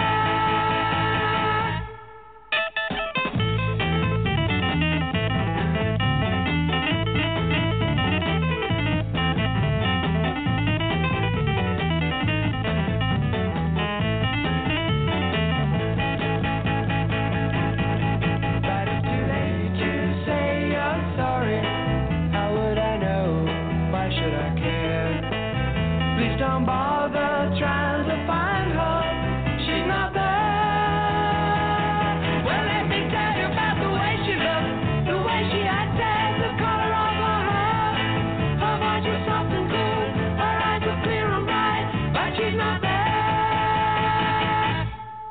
Don't bother trying to find her. She's not there. Well, let me tell you about the way she looked, the way she acted, the color of her hair. Her voice was soft and cool, her eyes were clear and bright, but she's not there.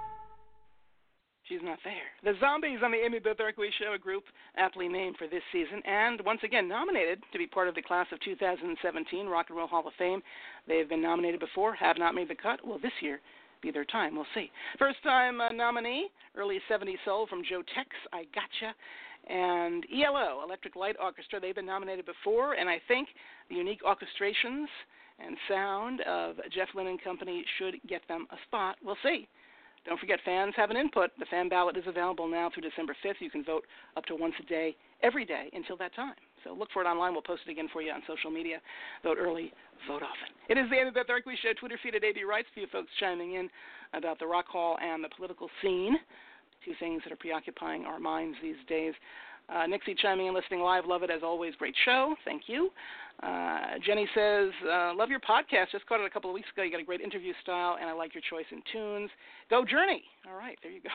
She's not there. The Zombies on the Amy Beth Orkoway Show, a group aptly named for this season, and once again nominated to be part of the class of 2017 Rock and Roll Hall of Fame. They have been nominated before, have not made the cut. Will this year be their time? We'll see. First-time nominee, early 70s soul from Joe Tex, I Gotcha, and ELO, Electric Light Orchestra. They've been nominated before, and I think the unique orchestrations and sound of Jeff Lynne and Company should get them a spot. We'll see. Don't forget, fans have an input. The fan ballot is available now through December 5th. You can vote up to once a day, every day, until that time. So look for it online. We'll post it again for you on social media. Vote early, vote often. It is the Amy Beth Orkoway Show, Twitter feed at AB Rights. A few folks chiming in about the Rock Hall and the political scene, two things that are preoccupying our minds these days. Nixie chiming in, listening live. Love it as always. Great show. Thank you. Jenny says, love your podcast. Just caught it a couple of weeks ago. You got a great interview style, and I like your choice in tunes. Go Journey. All right, there you go.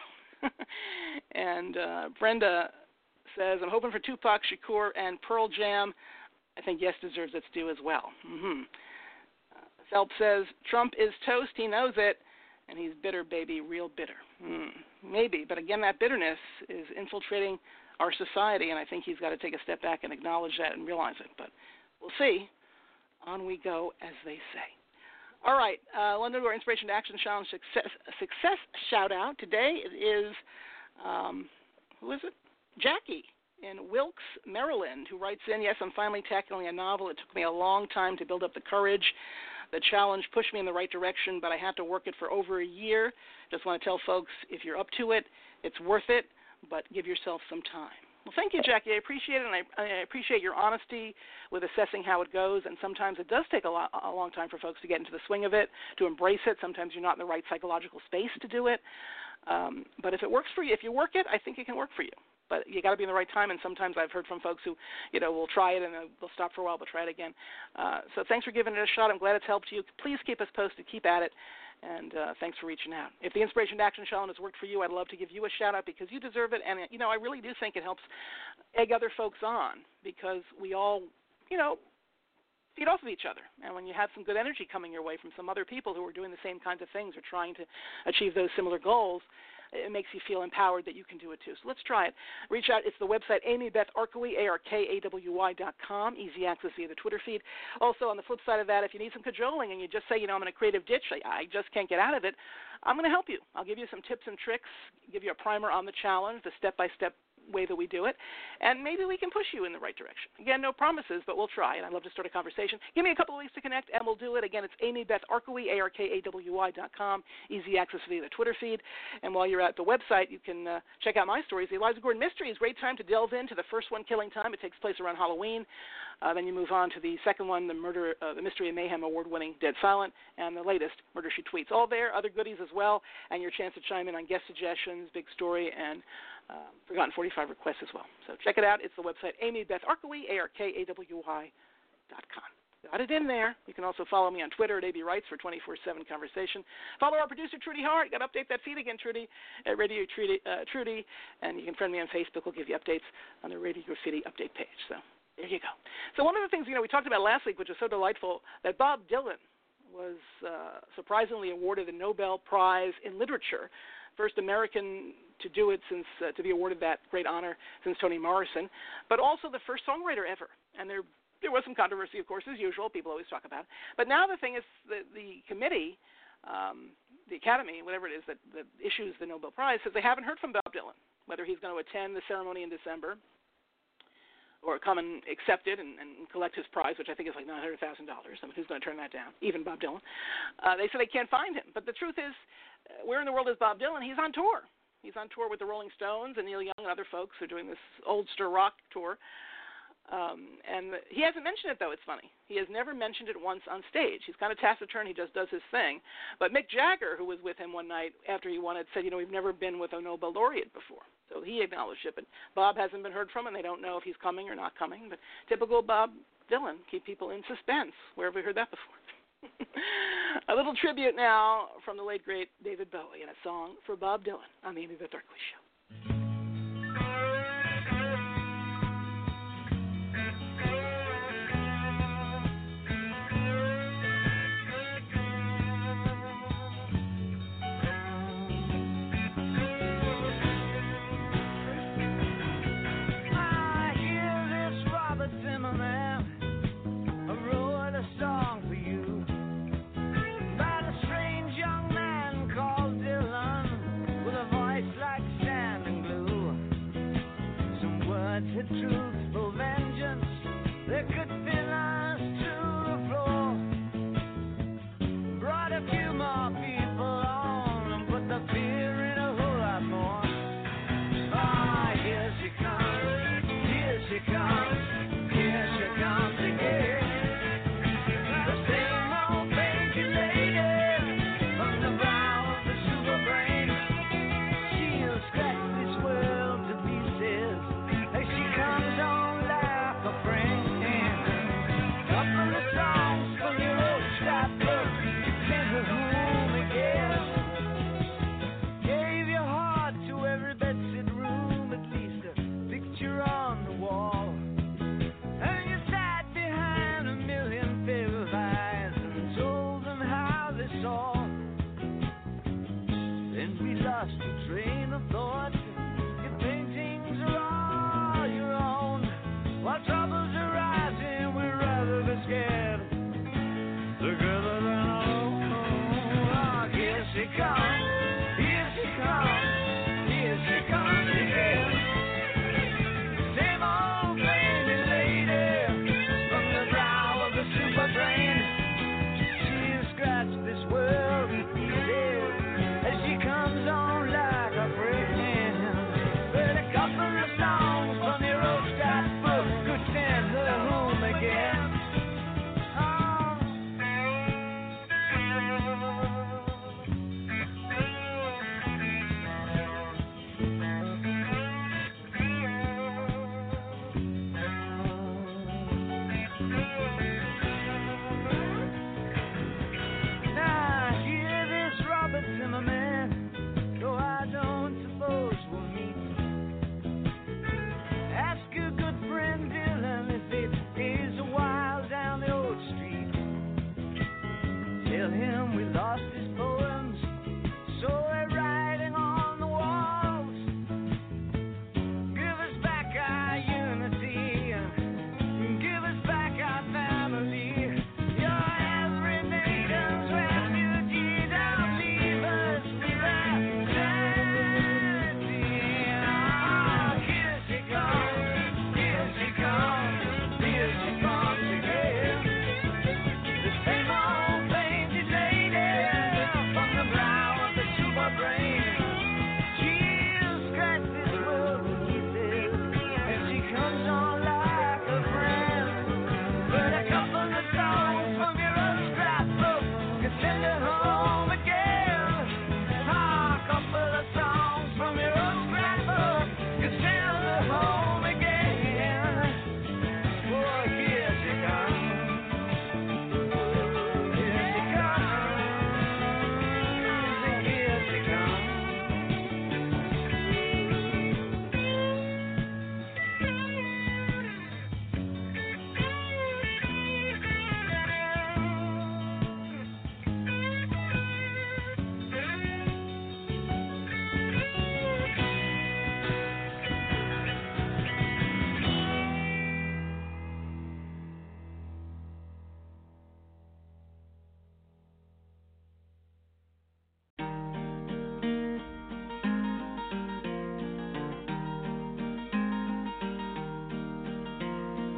And Brenda says, I'm hoping for Tupac Shakur and Pearl Jam. I think Yes deserves its due as well. Phelps says, Trump is toast. He knows it. And he's bitter, baby, real bitter. Maybe, but again, that bitterness is infiltrating our society, and I think he's got to take a step back and acknowledge that and realize it. But we'll see. On we go, as they say. All right, London Door Inspiration to Action Challenge Success Shout-Out. Today it is, who is it? Jackie in Wilkes, Maryland, who writes in, yes, I'm finally tackling a novel. It took me a long time to build up the courage. The challenge pushed me in the right direction, but I had to work it for over a year. Just want to tell folks, if you're up to it, it's worth it, but give yourself some time. Well, thank you, Jackie. I appreciate it, and I appreciate your honesty with assessing how it goes. And sometimes it does take a long time for folks to get into the swing of it, to embrace it. Sometimes you're not in the right psychological space to do it. But if it works for you, if you work it, I think it can work for you. But you got to be in the right time, and sometimes I've heard from folks who, will try it and they'll stop for a while, but try it again. So thanks for giving it a shot. I'm glad it's helped you. Please keep us posted. Keep at it. And thanks for reaching out. If the Inspiration to Action Challenge has worked for you, I'd love to give you a shout-out because you deserve it. And, I really do think it helps egg other folks on because we all, feed off of each other. And when you have some good energy coming your way from some other people who are doing the same kinds of things or trying to achieve those similar goals, it makes you feel empowered that you can do it too. So let's try it. Reach out. It's the website, Amy Beth Orkoway, ARKAWY.com. Easy access via the Twitter feed. Also, on the flip side of that, if you need some cajoling and you just say, I'm in a creative ditch, I just can't get out of it, I'm going to help you. I'll give you some tips and tricks, give you a primer on the challenge, the step-by-step way that we do it, and maybe we can push you in the right direction. Again, no promises, but we'll try, and I'd love to start a conversation. Give me a couple of weeks to connect, and we'll do it. Again, it's Amy Beth Orkoway, ARKAWY.com, easy access via the Twitter feed, and while you're at the website, you can check out my stories. The Eliza Gordon Mystery is a great time to delve into the first one, Killing Time. It takes place around Halloween. Then you move on to the second one, the Mystery and Mayhem award-winning Dead Silent, and the latest, Murder She Tweets. All there, other goodies as well, and your chance to chime in on guest suggestions, big story, and Forgotten 45 requests as well. So check it out. It's the website, Amy Beth Orkoway, ARKAWY.com. Got it in there. You can also follow me on Twitter at AB Rights for 24/7 conversation. Follow our producer, Trudy Hart. Got to update that feed again, Trudy, at Radio Trudy. And you can friend me on Facebook. We'll give you updates on the Radio Graffiti update page. So There you go. So one of the things, we talked about last week, which was so delightful, that Bob Dylan was surprisingly awarded the Nobel Prize in Literature, first American to do it since to be awarded that great honor since Toni Morrison, but also the first songwriter ever. And there was some controversy, of course, as usual. People always talk about it. But now the thing is, the committee, the Academy, whatever it is that issues the Nobel Prize, says they haven't heard from Bob Dylan, whether he's going to attend the ceremony in December or come and accept it and collect his prize, which I think is like $900,000. I mean, who's going to turn that down? Even Bob Dylan. They say they can't find him. But the truth is, where in the world is Bob Dylan? He's on tour. He's on tour with the Rolling Stones and Neil Young and other folks who are doing this oldster rock tour. And he hasn't mentioned it, though. It's funny. He has never mentioned it once on stage. He's kind of taciturn. He just does his thing. But Mick Jagger, who was with him one night after he won it, said, we've never been with a Nobel laureate before. So he acknowledged it. But Bob hasn't been heard from, and they don't know if he's coming or not coming. But typical Bob Dylan, keep people in suspense. Where have we heard that before? A little tribute now from the late, great David Bowie in a song for Bob Dylan on the Amy Beth Darkley Show. Truthful vengeance that could fill us to the floor. Brought a few more people on and put the fear in a whole lot more. Ah, here she comes, here she comes, here she comes again. The same old painted lady from the brow of the super brain. She'll scratch this world to pieces. She comes on like a friend. Couple of songs for your old shop book. Send her home again. Gave your heart to every bedsit room, at least a picture on the wall. And you sat behind a million pair of eyes and told them how they saw. Then we lost the train of thought. Your paintings are all your own. While troubles are rising, we'd rather be scared together than alone. Oh, here she comes, here she comes, here she comes again. Same old plain lady from the brow of the super brain. She'll scratch this world to pieces as she comes on like a friend.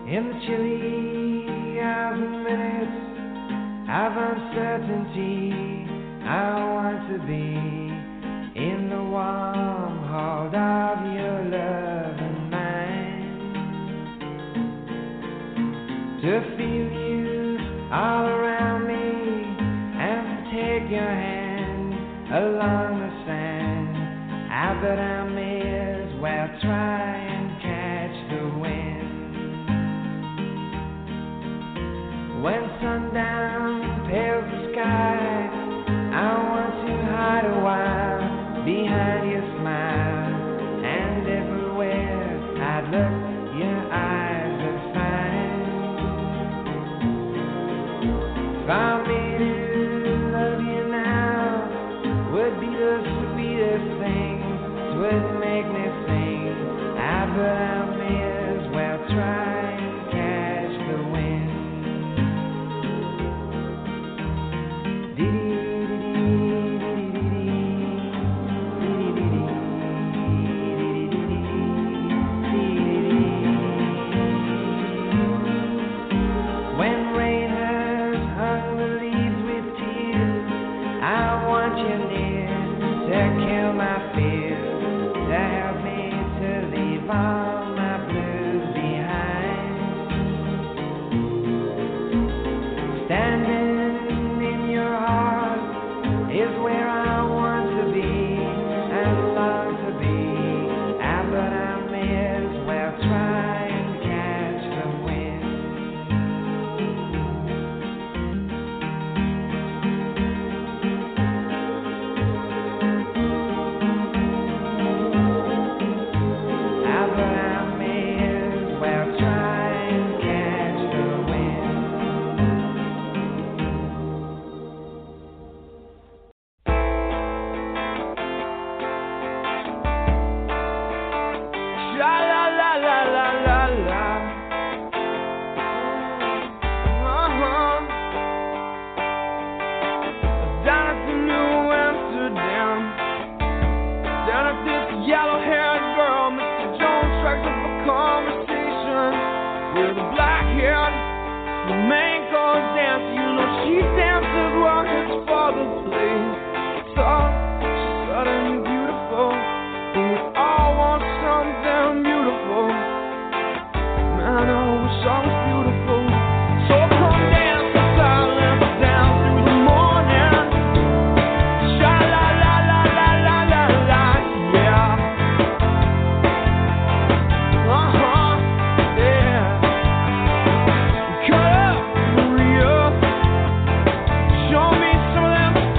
In the chilly hours and minutes of uncertainty, I want to be in the warm hold of your love and mine, to feel you all around me and to take your hand along the sand. I bet I may as well try and catch the wind. When sundown pales the sky, I want to hide a while behind your smile, and everywhere I'd look, your eyes would find. For me to love you now would be the sweetest thing, 'twould make me sing. But I may as well try and catch the wind. When rain has hung the leaves with tears, I want you near to kill my fears, to help me to leave all my blues behind. Standing in your heart is where I want to be and long to be. But I may as well try and catch the wind. But I may as well try and catch the wind. Sha la la la la la la. Down at the New Amsterdam, down at this yellow-haired girl, Mr. Jones strikes up a conversation with a black-haired flamenco dancer. You know she dances while his father plays guitar. She's suddenly beautiful, and we all want something beautiful. Man, I wish I was beautiful. So come dance in silence down through the morning. Sha la la la la la la la, yeah. Yeah. Cut up, Maria. Show me some of them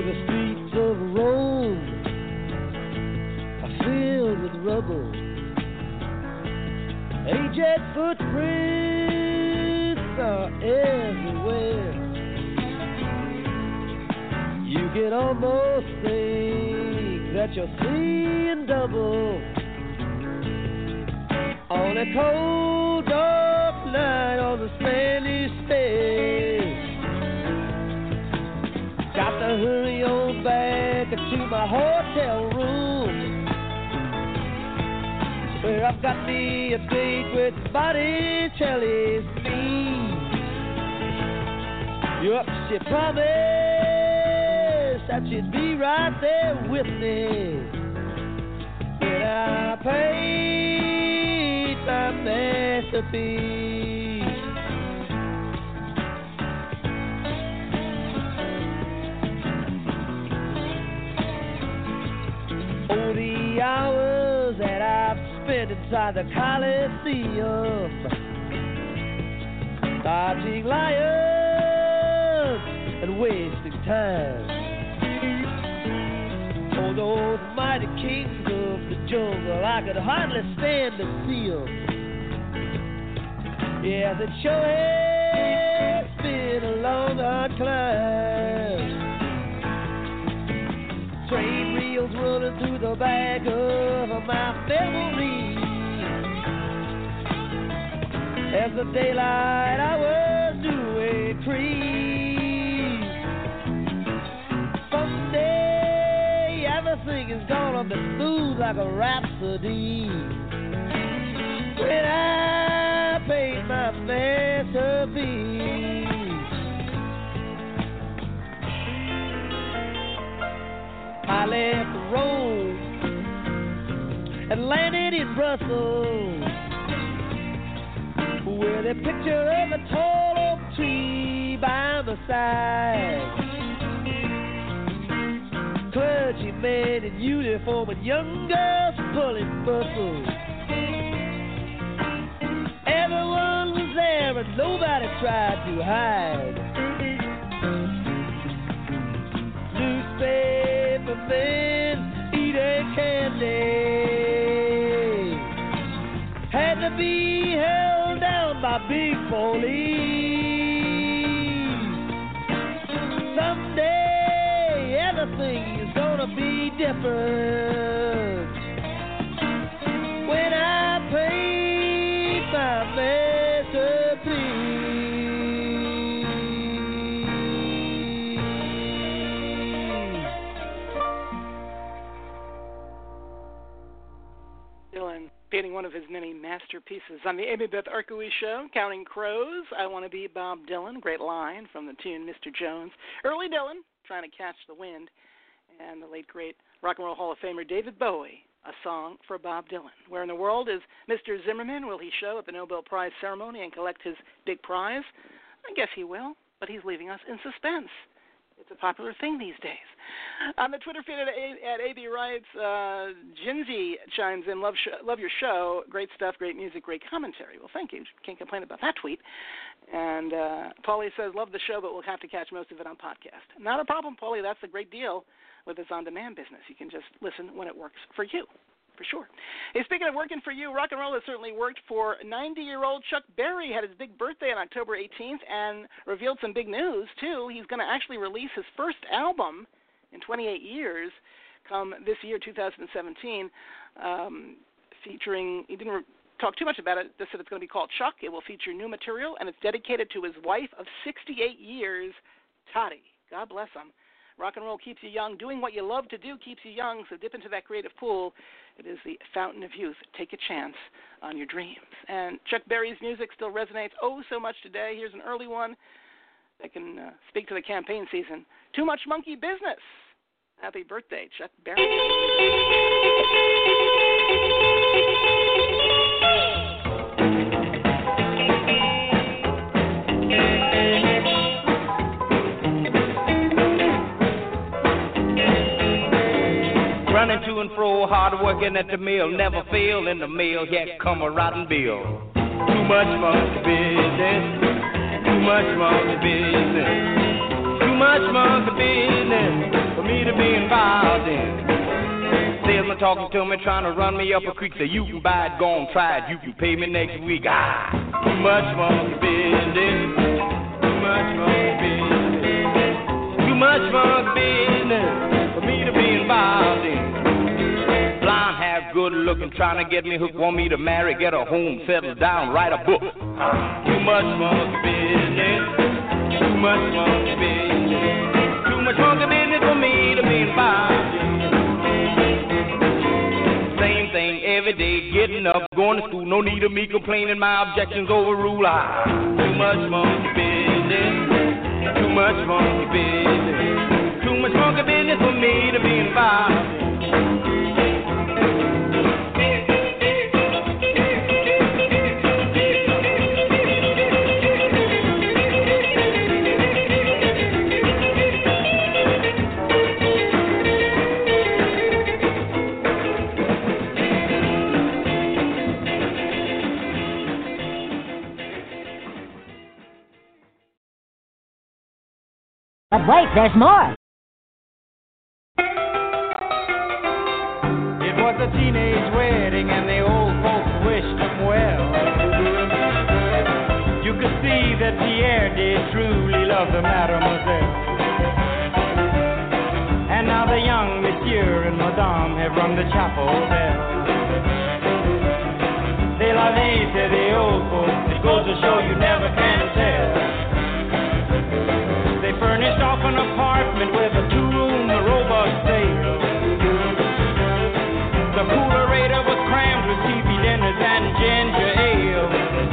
the streets of Rome are filled with rubble. Aged footprints are everywhere. You can almost think that you're seeing double on a cold, dark night on the Spanish Stairs. Got to hurry on back to my hotel room, where I've got me a date with Botticelli's me. Yup, she promised that she'd be right there with me when I paid my masterpiece. Oh, the hours that I've spent inside the Coliseum, dodging lions and wasting time. Oh, those mighty kings of the jungle, I could hardly stand to see them. Yes, it sure has been a long, hard climb. Train reels running through the back of my memory. As the daylight hours do increase, someday everything is gonna be smooth like a rhapsody when I paint my masterpiece. I left Rome and landed in Brussels, with a picture of a tall oak tree by my side. Clergymen in uniform and young girls pulling bustles. Everyone was there and nobody tried to hide. Newspaper men eating candy had to be held down by big police. Someday everything is gonna be different when I paint my masterpiece. Dylan painting one of his many masterpieces on the Amy Beth Arkowicz Show, Counting Crows. I Want to Be Bob Dylan. Great line from the tune Mr. Jones. Early Dylan, Trying to Catch the Wind. And the late, great Rock and Roll Hall of Famer David Bowie, A Song for Bob Dylan. Where in the world is Mr. Zimmerman? Will he show at the Nobel Prize ceremony and collect his big prize? I guess he will, but he's leaving us in suspense. It's a popular thing these days. On the Twitter feed at AB Writes, Jinsey chimes in, love your show. Great stuff, great music, great commentary. Well, thank you. Can't complain about that tweet. And Paulie says, love the show, but we'll have to catch most of it on podcast. Not a problem, Paulie. That's a great deal with this on-demand business. You can just listen when it works for you. For sure. Hey, speaking of working for you, rock and roll has certainly worked for 90-year-old Chuck Berry. Had his big birthday on October 18th and revealed some big news, too. He's going to actually release his first album in 28 years come this year, 2017, featuring, he didn't talk too much about it, just said it's going to be called Chuck. It will feature new material, and it's dedicated to his wife of 68 years, Toddy. God bless him. Rock and roll keeps you young. Doing what you love to do keeps you young, so dip into that creative pool. It is the fountain of youth. Take a chance on your dreams. And Chuck Berry's music still resonates so much today. Here's an early one that can speak to the campaign season. Too Much Monkey Business. Happy birthday, Chuck Berry. Running to and fro, hard working at the mill, never fail in the mill, yet come a rotten bill. Too much monkey business, too much monkey business, too much monkey business. for me to be involved in. Salesman talking to me, trying to run me up a creek. Say you can buy it, go on, try it. You can pay me next week. Too much monkey business. Too much monkey business. Too much monkey business for me to be involved in. Blonde hair, good looking, trying to get me hooked. Want me to marry, get a home, settle down, write a book. Too much monkey business. Too much monkey business. Too much monkey business for me to be involved in. Same thing every day, getting up, going to school. No need of me complaining, my objections overrule. Too much monkey business. Too much monkey business. Too much monkey business for me to be involved. But wait, there's more. It was a teenage wedding and the old folks wished them well. You could see that Pierre did truly love the mademoiselle. And now the young monsieur and madame have rung the chapel bell. C'est la vie, said the old folks. It goes to show you never can tell. They furnished off an apartment with a two-room, robust sale. The coolerator was crammed with TV dinners and ginger ale.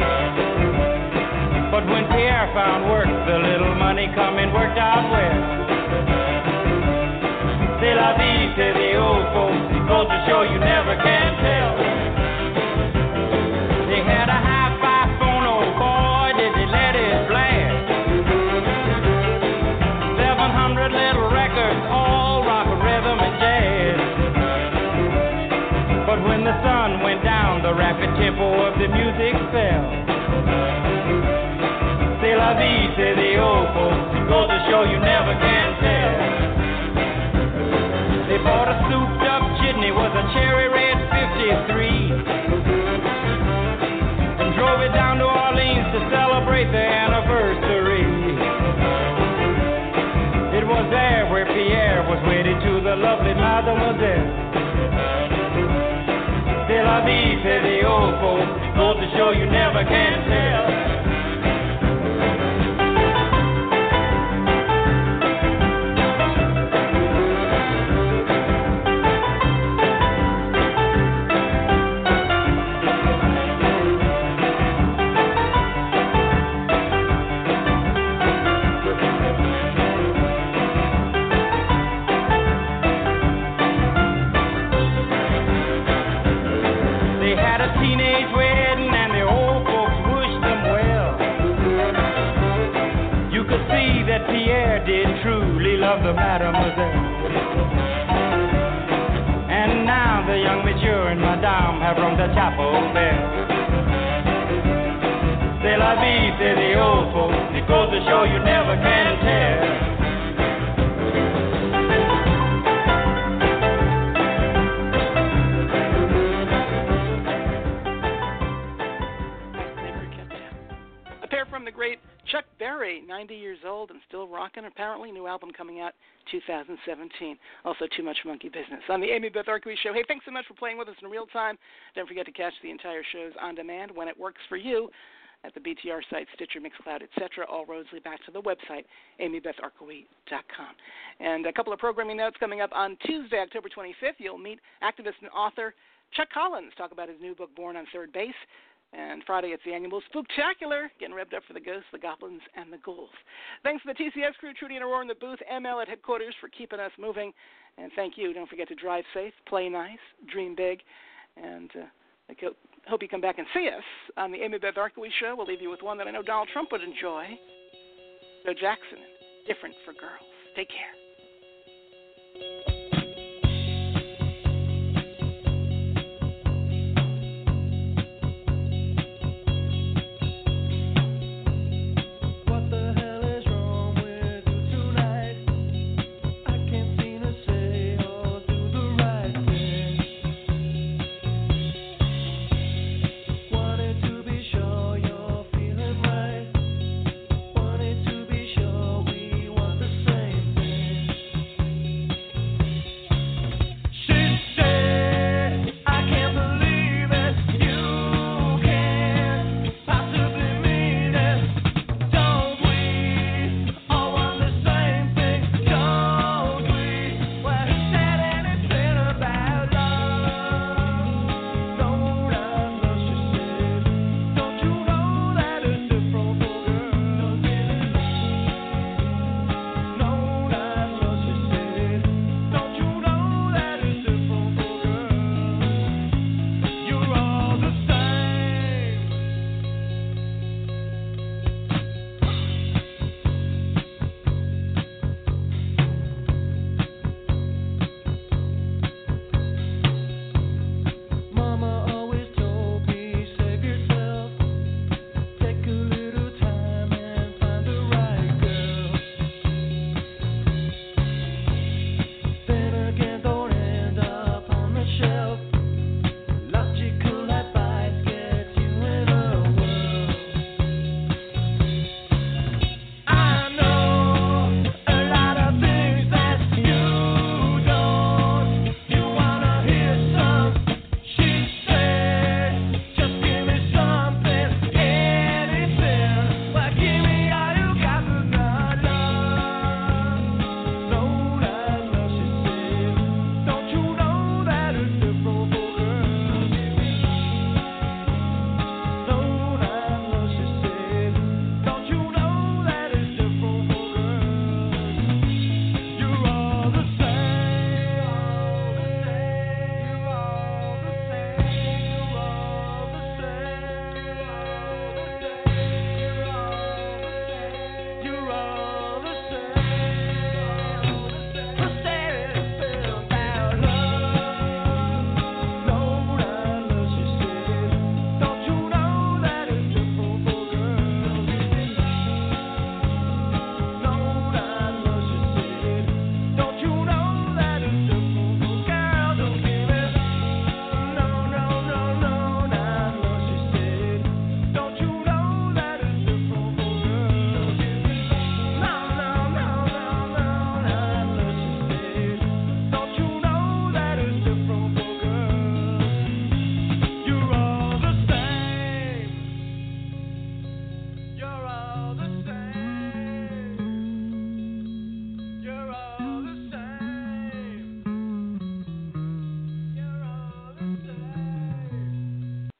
But when Pierre found work, the little money coming worked out well. C'est la vie, say the old folks. It goes to show you never can tell. They had a hi-fi phone, oh boy, did they let it blast. 700 little records, all rock, rhythm, and jazz. But when the sun went down, the rapid tempo of the music fell. C'est la vie, say the old folks. It goes to show you never can tell. They bought a souped-up jitney, was a cherry red 53, and drove it down to Orleans to celebrate their anniversary. It was there where Pierre was wedded to the lovely mademoiselle. C'est la vie, say the old folks. It goes to show you never can tell. The mademoiselle. And now the young monsieur and madame have rung the chapel bell. C'est la vie, say the old folks. It goes to show you never can tell. A pair from the great Chuck Berry, 90 years old and still rocking. Apparently, new album coming out 2017. Also, Too Much Monkey Business on the Amy Beth Arkwright Show. Hey, thanks so much for playing with us in real time. Don't forget to catch the entire shows on demand when it works for you at the BTR site, Stitcher, Mixcloud, etc. All roads lead back to the website, amybetharkwright.com. And a couple of programming notes coming up on Tuesday, October 25th. You'll meet activist and author Chuck Collins, talk about his new book, Born on Third Base. And Friday, it's the annual Spooktacular, getting revved up for the ghosts, the goblins, and the ghouls. Thanks to the TCS crew, Trudy and Aurora in the booth, ML at headquarters for keeping us moving. And thank you. Don't forget to drive safe, play nice, dream big. And I hope you come back and see us on the Amy Beth Arkwright Show. We'll leave you with one that I know Donald Trump would enjoy. Joe Jackson, Different for Girls. Take care.